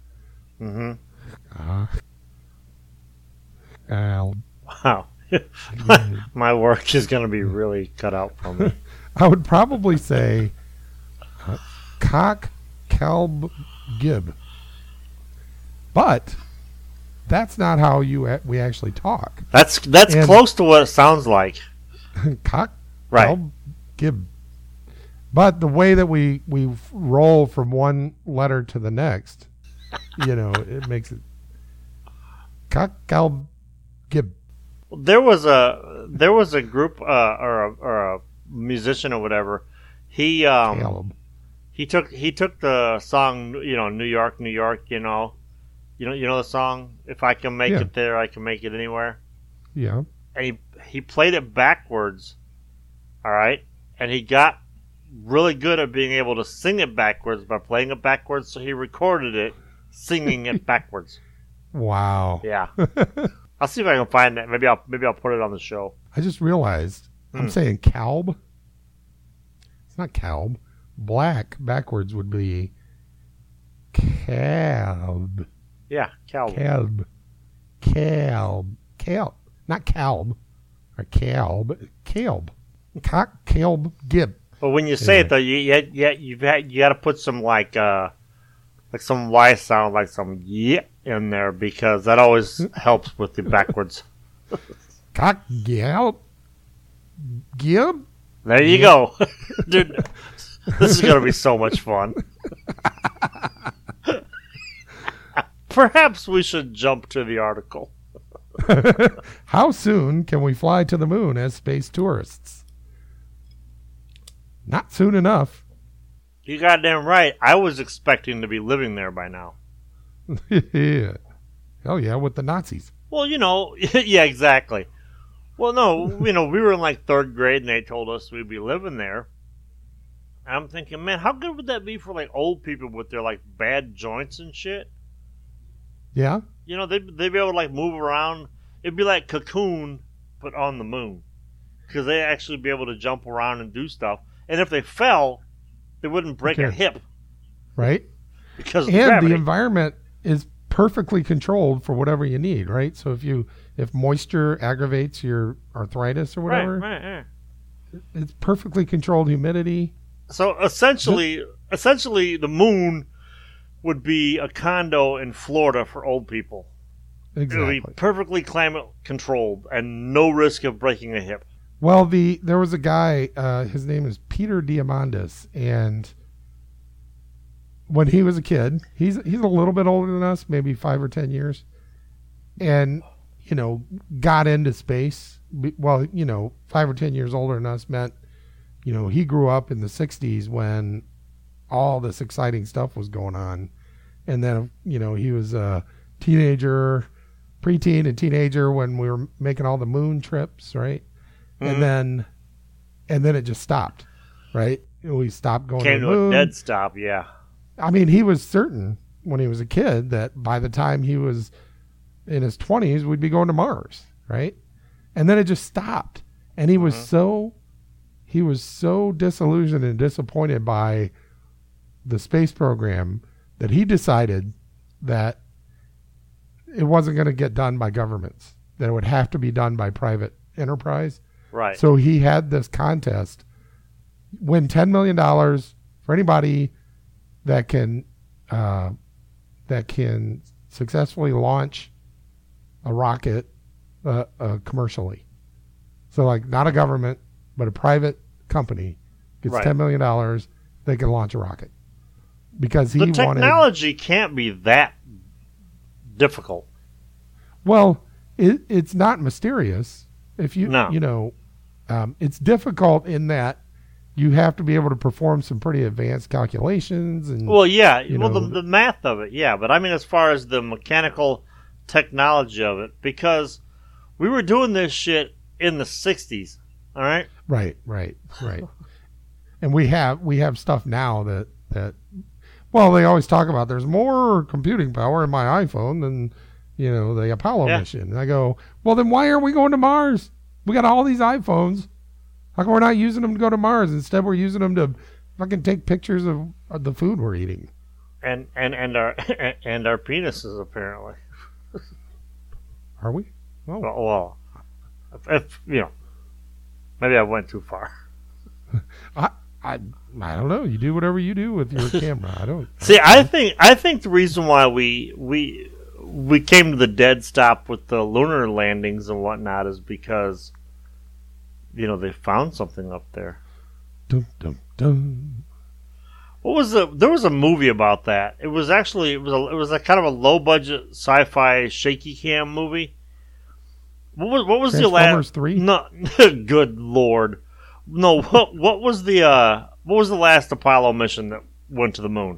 Speaker 2: Wow. My work is going to be really cut out for me.
Speaker 1: I would probably say cock calb gib. But that's not how we actually talk.
Speaker 2: That's close to what it sounds like.
Speaker 1: Cock
Speaker 2: right.
Speaker 1: Calb gib. But the way that we roll from one letter to the next, it makes it cock calb gib.
Speaker 2: There was a group or a musician or whatever. He took the song, New York, New York, you know the song, if I can make it there, I can make it anywhere.
Speaker 1: Yeah.
Speaker 2: And he played it backwards. All right? And he got really good at being able to sing it backwards by playing it backwards, so he recorded it singing it backwards.
Speaker 1: Wow.
Speaker 2: Yeah. I'll see if I can find that. Maybe I'll put it on the show.
Speaker 1: I just realized I'm saying calb. It's not calb. Black backwards would be calb.
Speaker 2: Yeah, calb.
Speaker 1: Calb. Not calb. Or calb. Calb. Cock calb gib.
Speaker 2: But when you say it though, you got to put some some Y sound, like some in there, because that always helps with the backwards.
Speaker 1: Cock gib. Gib.
Speaker 2: There you go, dude. This is gonna be so much fun. Perhaps we should jump to the article.
Speaker 1: How soon can we fly to the moon as space tourists? Not soon enough.
Speaker 2: You goddamn right. I was expecting to be living there by now.
Speaker 1: Yeah. Hell yeah, with the Nazis.
Speaker 2: Well, yeah, exactly. Well, no, we were in third grade and they told us we'd be living there. I'm thinking, man, how good would that be for old people with their bad joints and shit?
Speaker 1: Yeah.
Speaker 2: They'd be able to move around. It'd be like Cocoon, but on the moon, because they'd actually be able to jump around and do stuff. And if they fell, they wouldn't break a hip.
Speaker 1: Right.
Speaker 2: Because of
Speaker 1: gravity. The environment is perfectly controlled for whatever you need, right? So if moisture aggravates your arthritis or whatever,
Speaker 2: right.
Speaker 1: It's perfectly controlled humidity.
Speaker 2: So essentially, the moon would be a condo in Florida for old people.
Speaker 1: Exactly.
Speaker 2: It would be perfectly climate controlled and no risk of breaking a hip.
Speaker 1: Well, there was a guy, his name is Peter Diamandis, and when he was a kid, he's a little bit older than us, maybe 5 or 10 years, and, got into space. Well, 5 or 10 years older than us meant, he grew up in the 60s when all this exciting stuff was going on. And then, he was a teenager, preteen and teenager when we were making all the moon trips, right? Mm-hmm. And then it just stopped, right? We stopped going to the moon.
Speaker 2: Came to a dead stop, yeah.
Speaker 1: I mean, he was certain when he was a kid that by the time he was in his 20s, we'd be going to Mars, right? And then it just stopped. And he was so disillusioned and disappointed by the space program that he decided that it wasn't going to get done by governments, that it would have to be done by private enterprise.
Speaker 2: Right.
Speaker 1: So he had this contest, win $10 million for anybody that can successfully launch a rocket commercially. So like not a government, but a private company gets
Speaker 2: Right.
Speaker 1: $10 million. They can launch a rocket because he
Speaker 2: the
Speaker 1: wanted.
Speaker 2: technology can't be that difficult.
Speaker 1: Well, it's not mysterious. If you
Speaker 2: No.
Speaker 1: you know, it's difficult in that you have to be able to perform some pretty advanced calculations and.
Speaker 2: Well, yeah.
Speaker 1: You
Speaker 2: Well,
Speaker 1: know,
Speaker 2: the math of it, yeah. But I mean, as far as the mechanical technology of it, because we were doing this shit in the 60s, all right?
Speaker 1: Right. And we have stuff now that well, they always talk about there's more computing power in my iPhone than, you know, the Apollo mission. And I go, well, then why aren't we going to Mars? We got all these iPhones. How come we're not using them to go to Mars? Instead, we're using them to fucking take pictures of the food we're eating.
Speaker 2: And our and our penises, apparently.
Speaker 1: Are we? Oh.
Speaker 2: Well, if you know, maybe I went too far.
Speaker 1: I don't know. You do whatever you do with your camera. I don't
Speaker 2: See. I think the reason why we came to the dead stop with the lunar landings and whatnot is because, you know, they found something up there.
Speaker 1: Dum dum dum.
Speaker 2: There was a movie about that. It was a kind of a low budget sci-fi shaky cam movie. What was the
Speaker 1: Transformers
Speaker 2: last
Speaker 1: 3?
Speaker 2: No, good lord. No, what was the last Apollo mission that went to the moon?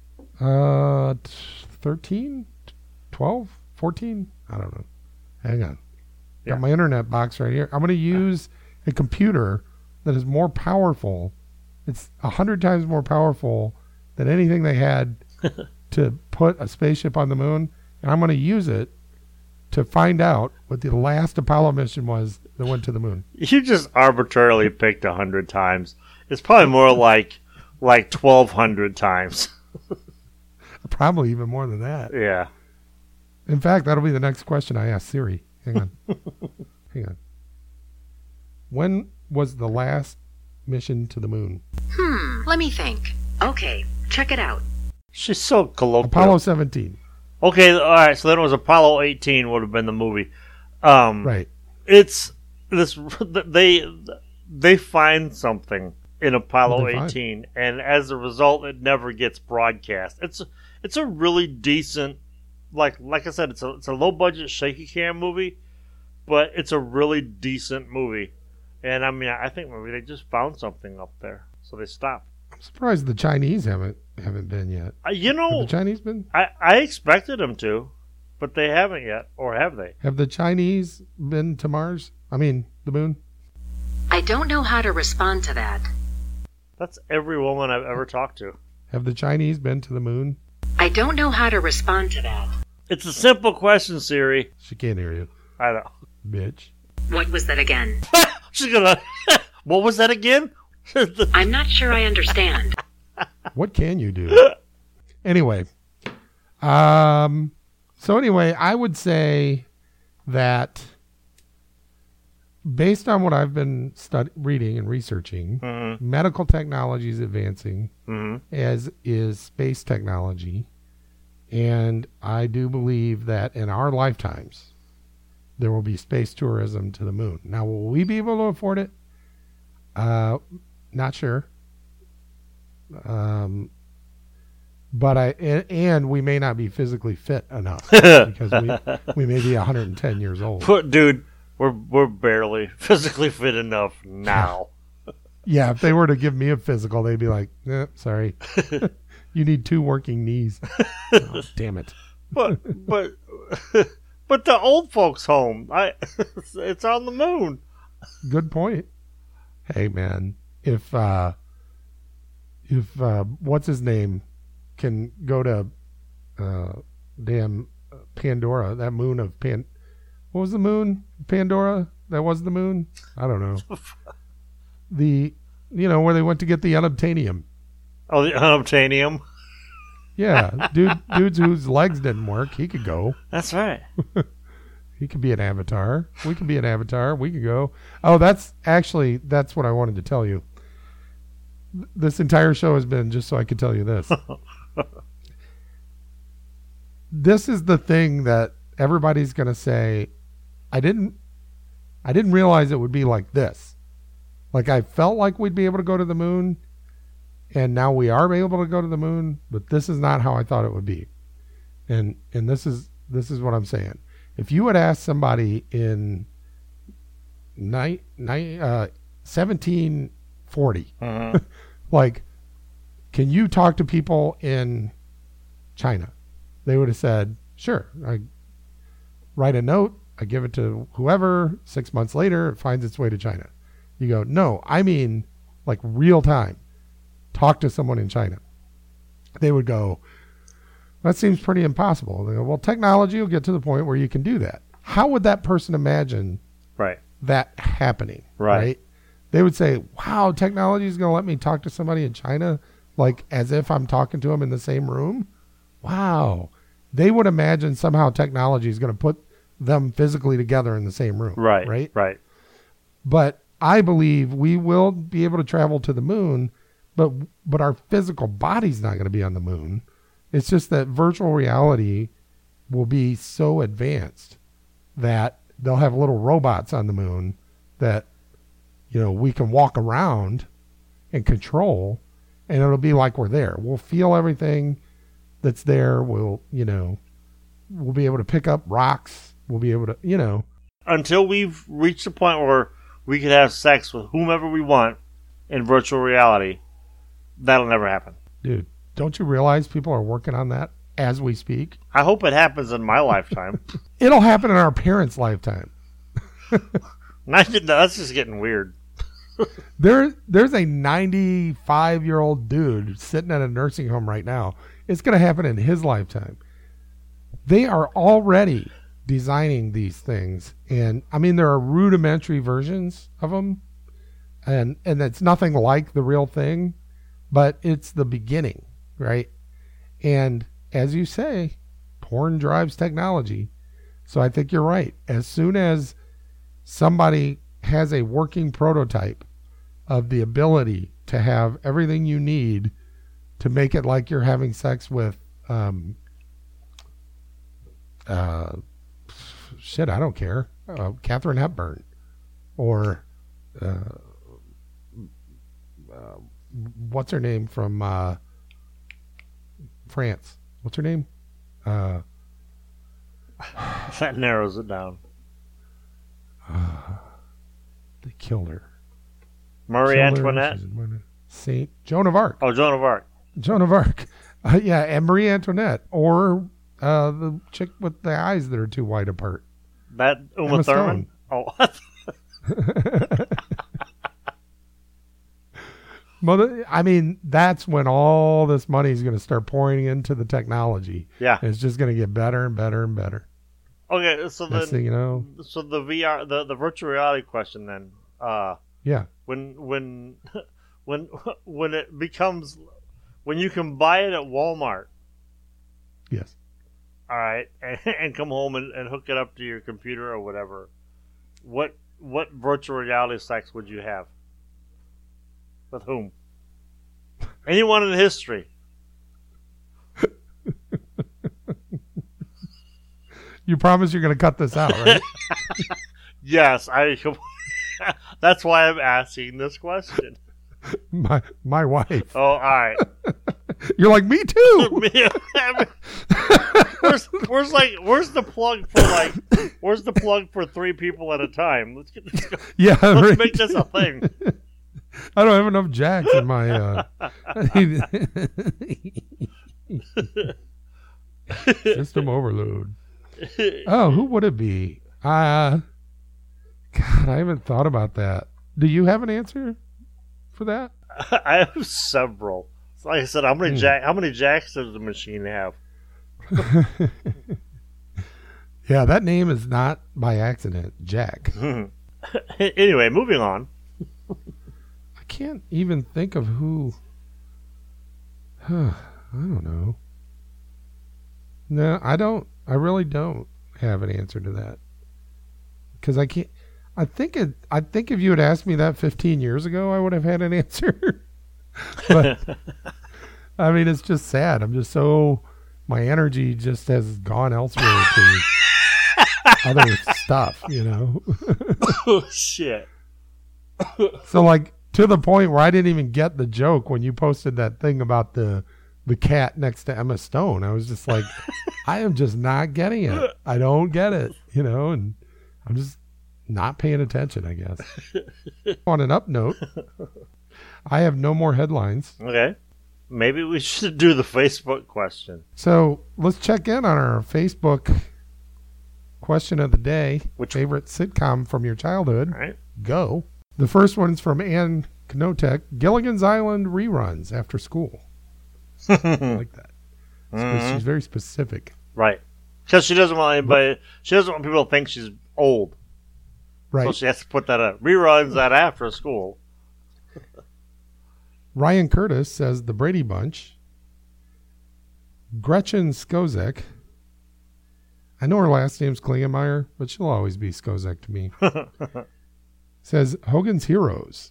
Speaker 1: 13, 12, 14? I don't know. Hang on.
Speaker 2: Yeah.
Speaker 1: Got my internet box right here. I'm going to use a computer that is more powerful. It's 100 times more powerful than anything they had to put a spaceship on the moon. And I'm going to use it to find out what the last Apollo mission was that went to the moon.
Speaker 2: You just arbitrarily picked 100 times. It's probably more like 1,200 times.
Speaker 1: Probably even more than that.
Speaker 2: Yeah.
Speaker 1: In fact, that'll be the next question I ask Siri. Hang on. Hang on. When was the last mission to the moon?
Speaker 5: Let me think. Okay, check it out.
Speaker 2: She's so colloquial.
Speaker 1: Apollo 17.
Speaker 2: Okay, all right. So then it was Apollo 18 would have been the movie.
Speaker 1: Right.
Speaker 2: It's this. They find something in Apollo
Speaker 1: What'd they
Speaker 2: 18, and as a result, it never gets broadcast. It's a really decent, like I said, it's a low budget shaky cam movie, but it's a really decent movie. And I mean, I think maybe they just found something up there, so they stopped.
Speaker 1: I'm surprised the Chinese haven't been yet.
Speaker 2: You know,
Speaker 1: Have the Chinese been?
Speaker 2: I expected them to, but they haven't yet, or have they?
Speaker 1: Have the Chinese been to Mars? I mean, the moon?
Speaker 5: I don't know how to respond to that.
Speaker 2: That's every woman I've ever talked to.
Speaker 1: Have the Chinese been to the moon?
Speaker 5: I don't know how to respond to that.
Speaker 2: It's a simple question, Siri.
Speaker 1: She can't hear you,
Speaker 2: I know.
Speaker 1: bitch.
Speaker 5: What was that again?
Speaker 2: She's gonna. What was that again?
Speaker 5: I'm not sure I understand.
Speaker 1: What can you do? Anyway, so anyway, I would say that based on what I've been reading and researching, medical technology is advancing, as is space technology, and I do believe that in our lifetimes there will be space tourism to the moon. Now, will we be able to afford it? Not sure. But we may not be physically fit enough because we may be 110 years old.
Speaker 2: Dude, we're barely physically fit enough now.
Speaker 1: Yeah, if they were to give me a physical, they'd be like, sorry. You need 2 working knees. Oh, damn it.
Speaker 2: But the old folks' home, it's on the moon.
Speaker 1: Good point. Hey, man, if what's his name can go to damn Pandora, that moon of what was the moon? Pandora? That was the moon? I don't know. Where they went to get the unobtainium.
Speaker 2: Oh, the unobtainium?
Speaker 1: Yeah, dudes whose legs didn't work, he could go.
Speaker 2: That's right.
Speaker 1: He could be an avatar. We could be an avatar. We could go. Oh, that's what I wanted to tell you. This entire show has been just so I could tell you this. This is the thing that everybody's going to say, I didn't realize it would be like this. Like, I felt like we'd be able to go to the moon, and now we are able to go to the moon, but this is not how I thought it would be. And this is what I'm saying. If you had asked somebody in 1740, like, can you talk to people in China? They would have said, sure. I write a note, I give it to whoever, 6 months later, it finds its way to China. You go, no, I mean, like, real time. Talk to someone in China. They would go, that seems pretty impossible. They go, well, technology will get to the point where you can do that. How would that person imagine that happening? Right? They would say, wow, technology is going to let me talk to somebody in China, like as if I'm talking to them in the same room? Wow. They would imagine somehow technology is going to put them physically together in the same room. Right. But I believe we will be able to travel to the moon, but our physical body's not going to be on the moon. It's just that virtual reality will be so advanced that they'll have little robots on the moon that, we can walk around and control, and it'll be like we're there. We'll feel everything that's there. We'll be able to pick up rocks. We'll be able to,
Speaker 2: Until we've reached the point where we can have sex with whomever we want in virtual reality, that'll never happen.
Speaker 1: Dude, don't you realize people are working on that as we speak?
Speaker 2: I hope it happens in my lifetime.
Speaker 1: It'll happen in our parents' lifetime.
Speaker 2: That's just getting weird.
Speaker 1: There's a 95-year-old dude sitting at a nursing home right now. It's going to happen in his lifetime. They are already designing these things, and I mean there are rudimentary versions of them, and it's nothing like the real thing, but it's the beginning, right? And as you say, porn drives technology. So I think you're right. As soon as somebody has a working prototype of the ability to have everything you need to make it like you're having sex with shit, I don't care, Katharine Hepburn, or what's her name from France? What's her name?
Speaker 2: That narrows it down.
Speaker 1: They killed her.
Speaker 2: Marie Antoinette?
Speaker 1: Joan of Arc.
Speaker 2: Oh, Joan of Arc.
Speaker 1: Joan of Arc. Yeah, and Marie Antoinette. Or the chick with the eyes that are too wide apart.
Speaker 2: That Uma Thurman? Oh, what?
Speaker 1: Mother, I mean, that's when all this money is going to start pouring into the technology.
Speaker 2: Yeah.
Speaker 1: It's just going to get better and better and better.
Speaker 2: Okay, so then,
Speaker 1: so
Speaker 2: the VR, the virtual reality question then.
Speaker 1: Yeah.
Speaker 2: When it becomes, when you can buy it at Walmart.
Speaker 1: Yes.
Speaker 2: All right, and come home and hook it up to your computer or whatever. What virtual reality sex would you have? With whom? Anyone in history.
Speaker 1: You promise you're going to cut this out, right?
Speaker 2: Yes, that's why I'm asking this question.
Speaker 1: My wife.
Speaker 2: Oh, all right.
Speaker 1: You're like, me too.
Speaker 2: Where's the plug for 3 people at a time? Let's get this going.
Speaker 1: Yeah,
Speaker 2: let's make this a thing.
Speaker 1: I don't have enough jacks in my system overload. Oh, who would it be? God, I haven't thought about that. Do you have an answer for that?
Speaker 2: I have several. So like I said, how many jacks does the machine have?
Speaker 1: Yeah, that name is not by accident, Jack.
Speaker 2: Anyway, moving on.
Speaker 1: I can't even think of who. I don't know. No, I don't. I really don't have an answer to that. because I can't. I think if you had asked me that 15 years ago, I would have had an answer. But I mean, it's just sad. I'm just my energy just has gone elsewhere to other stuff, you know.
Speaker 2: Oh shit.
Speaker 1: So like to the point where I didn't even get the joke when you posted that thing about the cat next to Emma Stone. I was just like, I am just not getting it. I don't get it, you know, and I'm just not paying attention, I guess. On an up note, I have no more headlines.
Speaker 2: Okay. Maybe we should do the Facebook question.
Speaker 1: So let's check in on our Facebook question of the day.
Speaker 2: Which
Speaker 1: favorite sitcom from your childhood?
Speaker 2: All right.
Speaker 1: Go. The first one's from Ann Knotek. Gilligan's Island reruns after school. I like that. She's very specific.
Speaker 2: Right. Because she doesn't want anybody. She doesn't want people to think she's old.
Speaker 1: Right.
Speaker 2: So she has to put that up. Reruns that after school.
Speaker 1: Ryan Curtis says the Brady Bunch. Gretchen Skozek. I know her last name's Klingenmeyer, but she'll always be Skozek to me. Says Hogan's Heroes.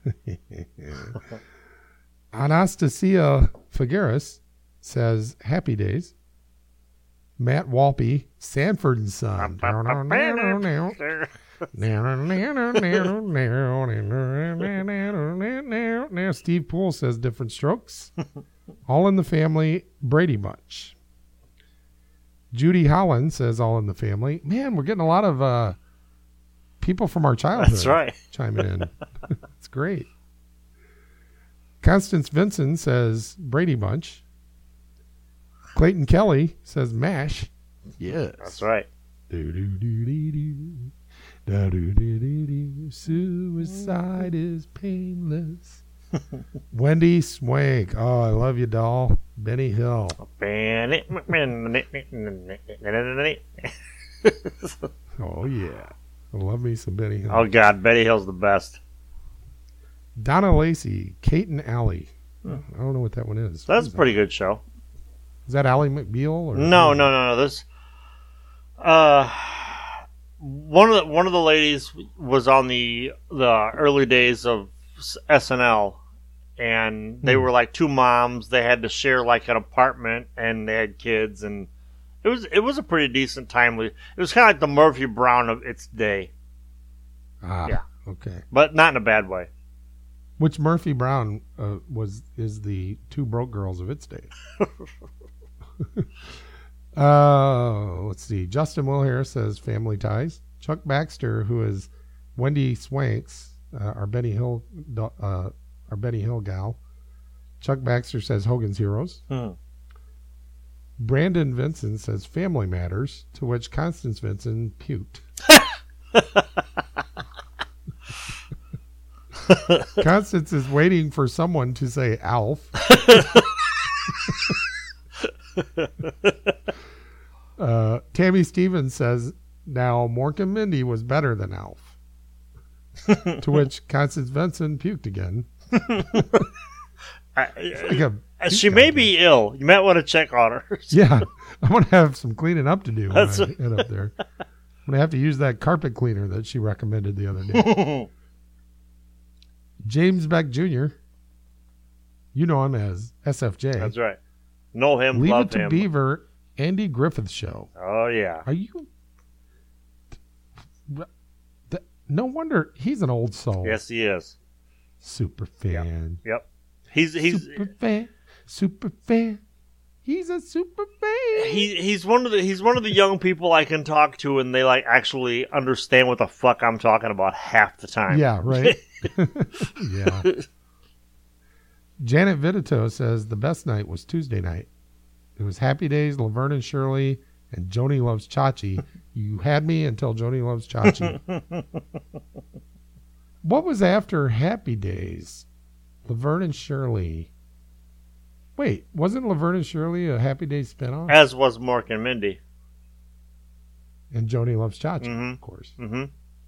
Speaker 1: Anastasia Figueres says Happy Days. Matt Walpe, Sanford and Son. Steve Poole says Different Strokes. All in the Family, Brady Bunch. Judy Holland says All in the Family. Man, we're getting a lot of people from our childhood.
Speaker 2: That's right.
Speaker 1: Chiming in. It's great. Constance Vinson says Brady Bunch. Clayton Kelly says MASH. Yes.
Speaker 2: That's right.
Speaker 1: Suicide is painless. Wendy Swank. Oh, I love you, doll. Benny Hill. Oh, yeah. I love me some Benny Hill.
Speaker 2: Oh, God. Betty Hill's the best.
Speaker 1: Donna Lacey. Kate and Allie. I don't know what that one is.
Speaker 2: That's a pretty good show.
Speaker 1: Is that Ally McBeal? Or
Speaker 2: No. This, one of the ladies was on the early days of SNL, and they were like two moms. They had to share like an apartment, and they had kids, and it was a pretty decent time. It was kind of like the Murphy Brown of its day.
Speaker 1: Yeah. Okay.
Speaker 2: But not in a bad way.
Speaker 1: Which Murphy Brown is the Two Broke Girls of its day. Let's see. Justin Wilhare says Family Ties. Chuck Baxter, who is Wendy Swanks, our Benny Hill gal. Chuck Baxter says Hogan's Heroes. Brandon Vincent says Family Matters, to which Constance Vincent puked. Constance is waiting for someone to say Alf. Tammy Stevens says, now Mork and Mindy was better than Alf. To which Constance Vincent puked again.
Speaker 2: She may be ill. You might want to check on her.
Speaker 1: Yeah, I'm going to have some cleaning up to do when I head up there. I'm going to have to use that carpet cleaner that she recommended the other day. James Beck Jr., you know him as SFJ.
Speaker 2: That's right. Know him,
Speaker 1: Leave
Speaker 2: love
Speaker 1: It to
Speaker 2: him.
Speaker 1: Beaver, Andy Griffith Show.
Speaker 2: Oh, yeah.
Speaker 1: Are you... No wonder he's an old soul.
Speaker 2: Yes, he is.
Speaker 1: Super fan.
Speaker 2: Yep. He's
Speaker 1: super fan. He's a super fan.
Speaker 2: He's one of the young people I can talk to, and they like actually understand what the fuck I'm talking about half the time.
Speaker 1: Yeah, right. Yeah. Janet Vitito says the best night was Tuesday night. It was Happy Days, Laverne and Shirley, and Joni Loves Chachi. You had me until Joni Loves Chachi. What was after Happy Days? Laverne and Shirley. Wait, wasn't Laverne and Shirley a Happy Days spinoff?
Speaker 2: As was Mork and Mindy.
Speaker 1: And Joni Loves Chachi, of course.
Speaker 2: Mm-hmm.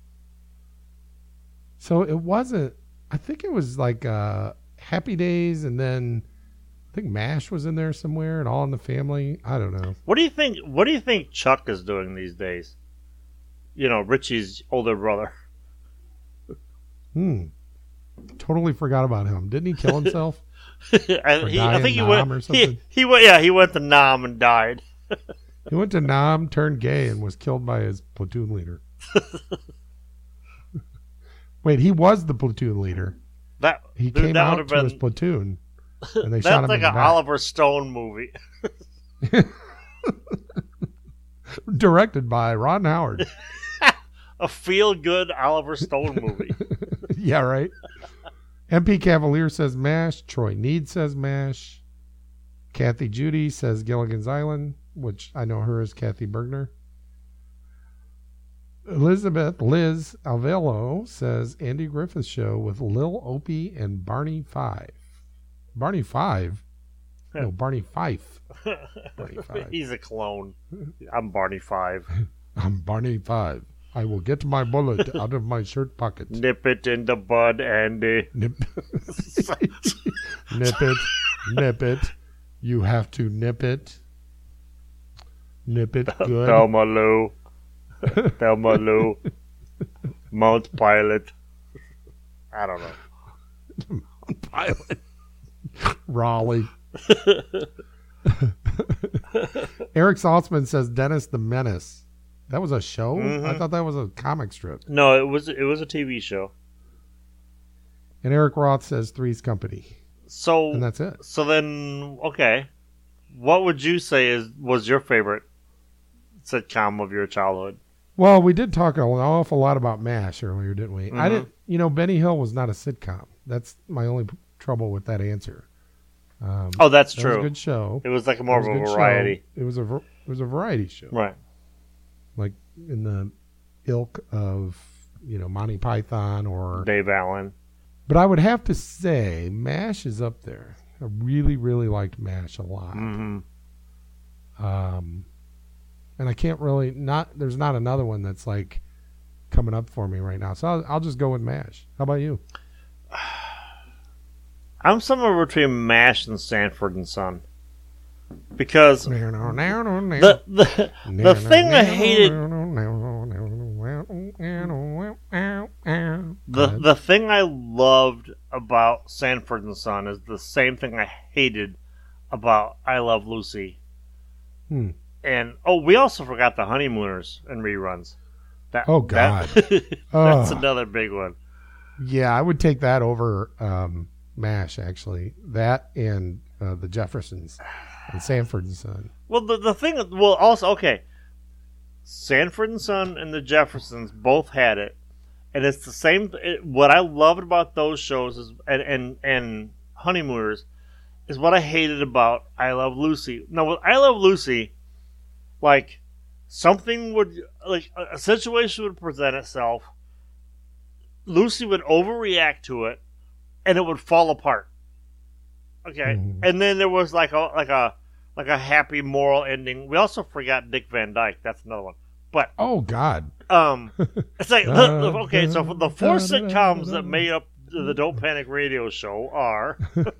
Speaker 1: So it wasn't, I think it was like Happy Days, and then I think MASH was in there somewhere, and All in the Family. I don't know.
Speaker 2: What do you think Chuck is doing these days? Richie's older brother.
Speaker 1: Totally forgot about him. Didn't he kill himself?
Speaker 2: I think he went.
Speaker 1: Or something?
Speaker 2: He went. Yeah, he went to Nam and died.
Speaker 1: He went to Nam, turned gay, and was killed by his platoon leader. Wait, he was the platoon leader. He came out to his platoon, and they shot him in the back. That's like an
Speaker 2: Oliver Stone movie.
Speaker 1: Directed by Ron Howard.
Speaker 2: A feel-good Oliver Stone movie.
Speaker 1: Yeah, right. MP Cavalier says MASH. Troy Need says MASH. Kathy Judy says Gilligan's Island, which I know her as Kathy Bergner. Liz Alvelo says Andy Griffith Show with Lil Opie and Barney Five. Barney Five? No, Barney Fife. Barney Five.
Speaker 2: He's a clone. I'm Barney Five.
Speaker 1: I'm Barney Five. I will get my bullet out of my shirt pocket.
Speaker 2: Nip it in the bud, Andy.
Speaker 1: Nip it. You have to nip it. Nip it good.
Speaker 2: Thelma Lou. Mount Pilot. I don't know.
Speaker 1: Mount Pilot. Raleigh. Eric Saltzman says Dennis the Menace. That was a show? Mm-hmm. I thought that was a comic strip.
Speaker 2: No, it was a TV show.
Speaker 1: And Eric Roth says Three's Company. And that's it.
Speaker 2: So then, okay. What would you say was your favorite sitcom of your childhood?
Speaker 1: Well, we did talk an awful lot about MASH earlier, didn't we? Mm-hmm. Benny Hill was not a sitcom. That's my only trouble with that answer.
Speaker 2: That's true.
Speaker 1: It was a good show.
Speaker 2: It was like more of a variety.
Speaker 1: It was a variety show.
Speaker 2: Right.
Speaker 1: Like in the ilk of, Monty Python or
Speaker 2: Dave Allen.
Speaker 1: But I would have to say MASH is up there. I really, really liked MASH a lot.
Speaker 2: Mm-hmm.
Speaker 1: And I can't really there's not another one that's like coming up for me right now. So I'll just go with MASH. How about you?
Speaker 2: I'm somewhere between MASH and Sanford and Son. Because the thing I hated, the thing I loved about Sanford and Son is the same thing I hated about I Love Lucy. And we also forgot the Honeymooners and reruns.
Speaker 1: God,
Speaker 2: that's another big one.
Speaker 1: Yeah, I would take that over MASH actually. That and the Jeffersons. And Sanford and Son.
Speaker 2: Well, the thing... Well, also, okay. Sanford and Son and the Jeffersons both had it. And it's the same... what I loved about those shows is, and Honeymooners is what I hated about I Love Lucy. Now, with I Love Lucy, like, something would... Like, a situation would present itself. Lucy would overreact to it, and it would fall apart. Okay, and then there was like a happy moral ending. We also forgot Dick Van Dyke. That's another one. But
Speaker 1: God,
Speaker 2: it's like okay. So for the four sitcoms that made up the Don't Panic Radio Show are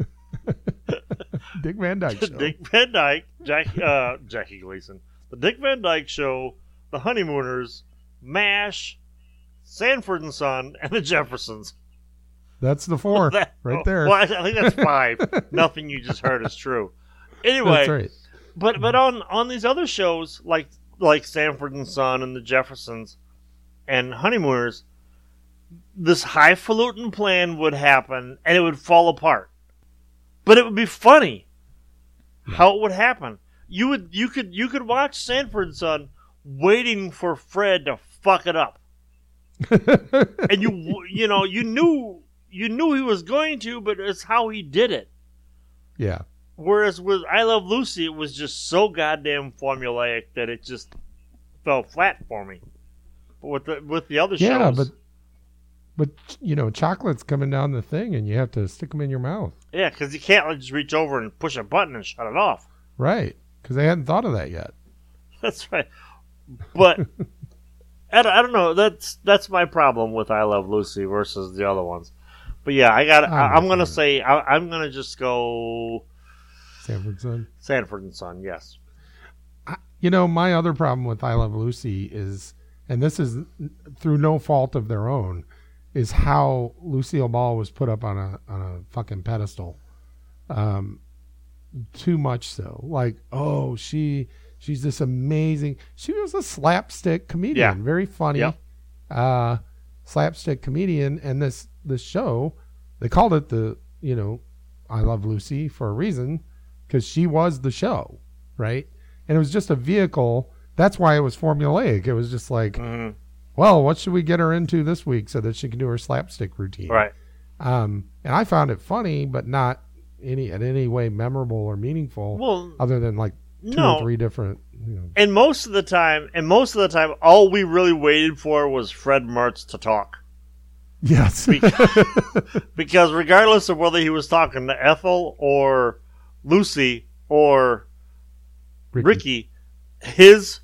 Speaker 1: Dick Van Dyke Show,
Speaker 2: Dick Van Dyke, Jackie Gleason, the Dick Van Dyke Show, the Honeymooners, MASH, Sanford and Son, and the Jeffersons.
Speaker 1: That's the four right there.
Speaker 2: Well, I think that's five. Nothing you just heard is true. Anyway,
Speaker 1: that's right.
Speaker 2: But on these other shows like Sanford and Son and the Jeffersons and Honeymooners, this highfalutin plan would happen and it would fall apart. But it would be funny how it would happen. You could watch Sanford and Son waiting for Fred to fuck it up, and you knew he was going to, but it's how he did it.
Speaker 1: Yeah.
Speaker 2: Whereas with I Love Lucy, it was just so goddamn formulaic that it just fell flat for me. But with the other shows,
Speaker 1: yeah, but chocolate's coming down the thing, and you have to stick them in your mouth.
Speaker 2: Yeah, because you can't just reach over and push a button and shut it off.
Speaker 1: Right, because they hadn't thought of that yet.
Speaker 2: That's right. But I don't know. That's my problem with I Love Lucy versus the other ones. But yeah, I'm gonna say I'm gonna just go
Speaker 1: Sanford and Son.
Speaker 2: Sanford and Son, yes.
Speaker 1: My other problem with I Love Lucy is, and this is through no fault of their own, is how Lucille Ball was put up on a fucking pedestal. Too much so. Like, oh, she's this amazing. She was a slapstick comedian, very funny, slapstick comedian. And this show, they called it the I Love Lucy for a reason, because she was the show, right? And it was just a vehicle. That's why it was formulaic. It was just like, well, what should we get her into this week so that she can do her slapstick routine?
Speaker 2: Right.
Speaker 1: And I found it funny, but not in any way memorable or meaningful.
Speaker 2: Well,
Speaker 1: other than like two or three different.
Speaker 2: And most of the time, all we really waited for was Fred Mertz to talk.
Speaker 1: Yes.
Speaker 2: Because regardless of whether he was talking to Ethel or Lucy or Ricky, his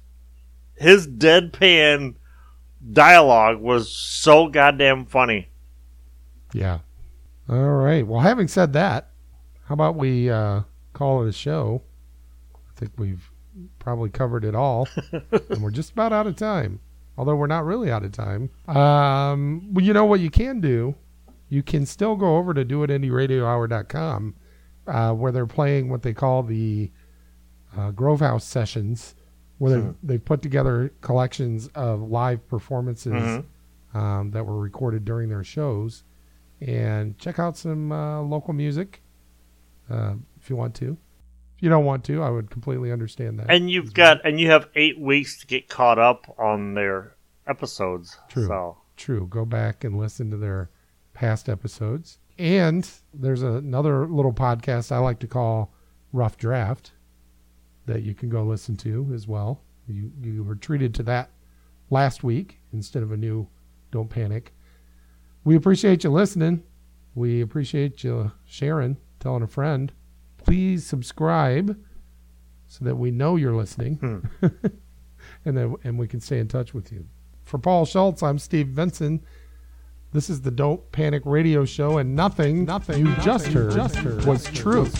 Speaker 2: deadpan dialogue was so goddamn funny.
Speaker 1: Yeah. All right. Well, having said that, how about we call it a show? I think we've probably covered it all, and we're just about out of time. Although we're not really out of time. Well, you know what you can do? You can still go over to doitindyradiohour.com, where they're playing what they call the Grove House sessions, where they put together collections of live performances that were recorded during their shows. And check out some local music if you want to. If you don't want to, I would completely understand that.
Speaker 2: And you have 8 weeks to get caught up on their episodes.
Speaker 1: True. Go back and listen to their past episodes. And there's another little podcast I like to call Rough Draft that you can go listen to as well. You were treated to that last week instead of a new Don't Panic. We appreciate you listening. We appreciate you sharing, telling a friend. Please subscribe so that we know you're listening, and we can stay in touch with you. For Paul Schultz, I'm Steve Vinson. This is the Don't Panic Radio Show, and nothing you just heard was true.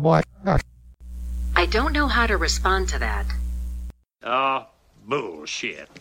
Speaker 1: my gosh.
Speaker 5: I don't know how to respond to that.
Speaker 6: Bullshit.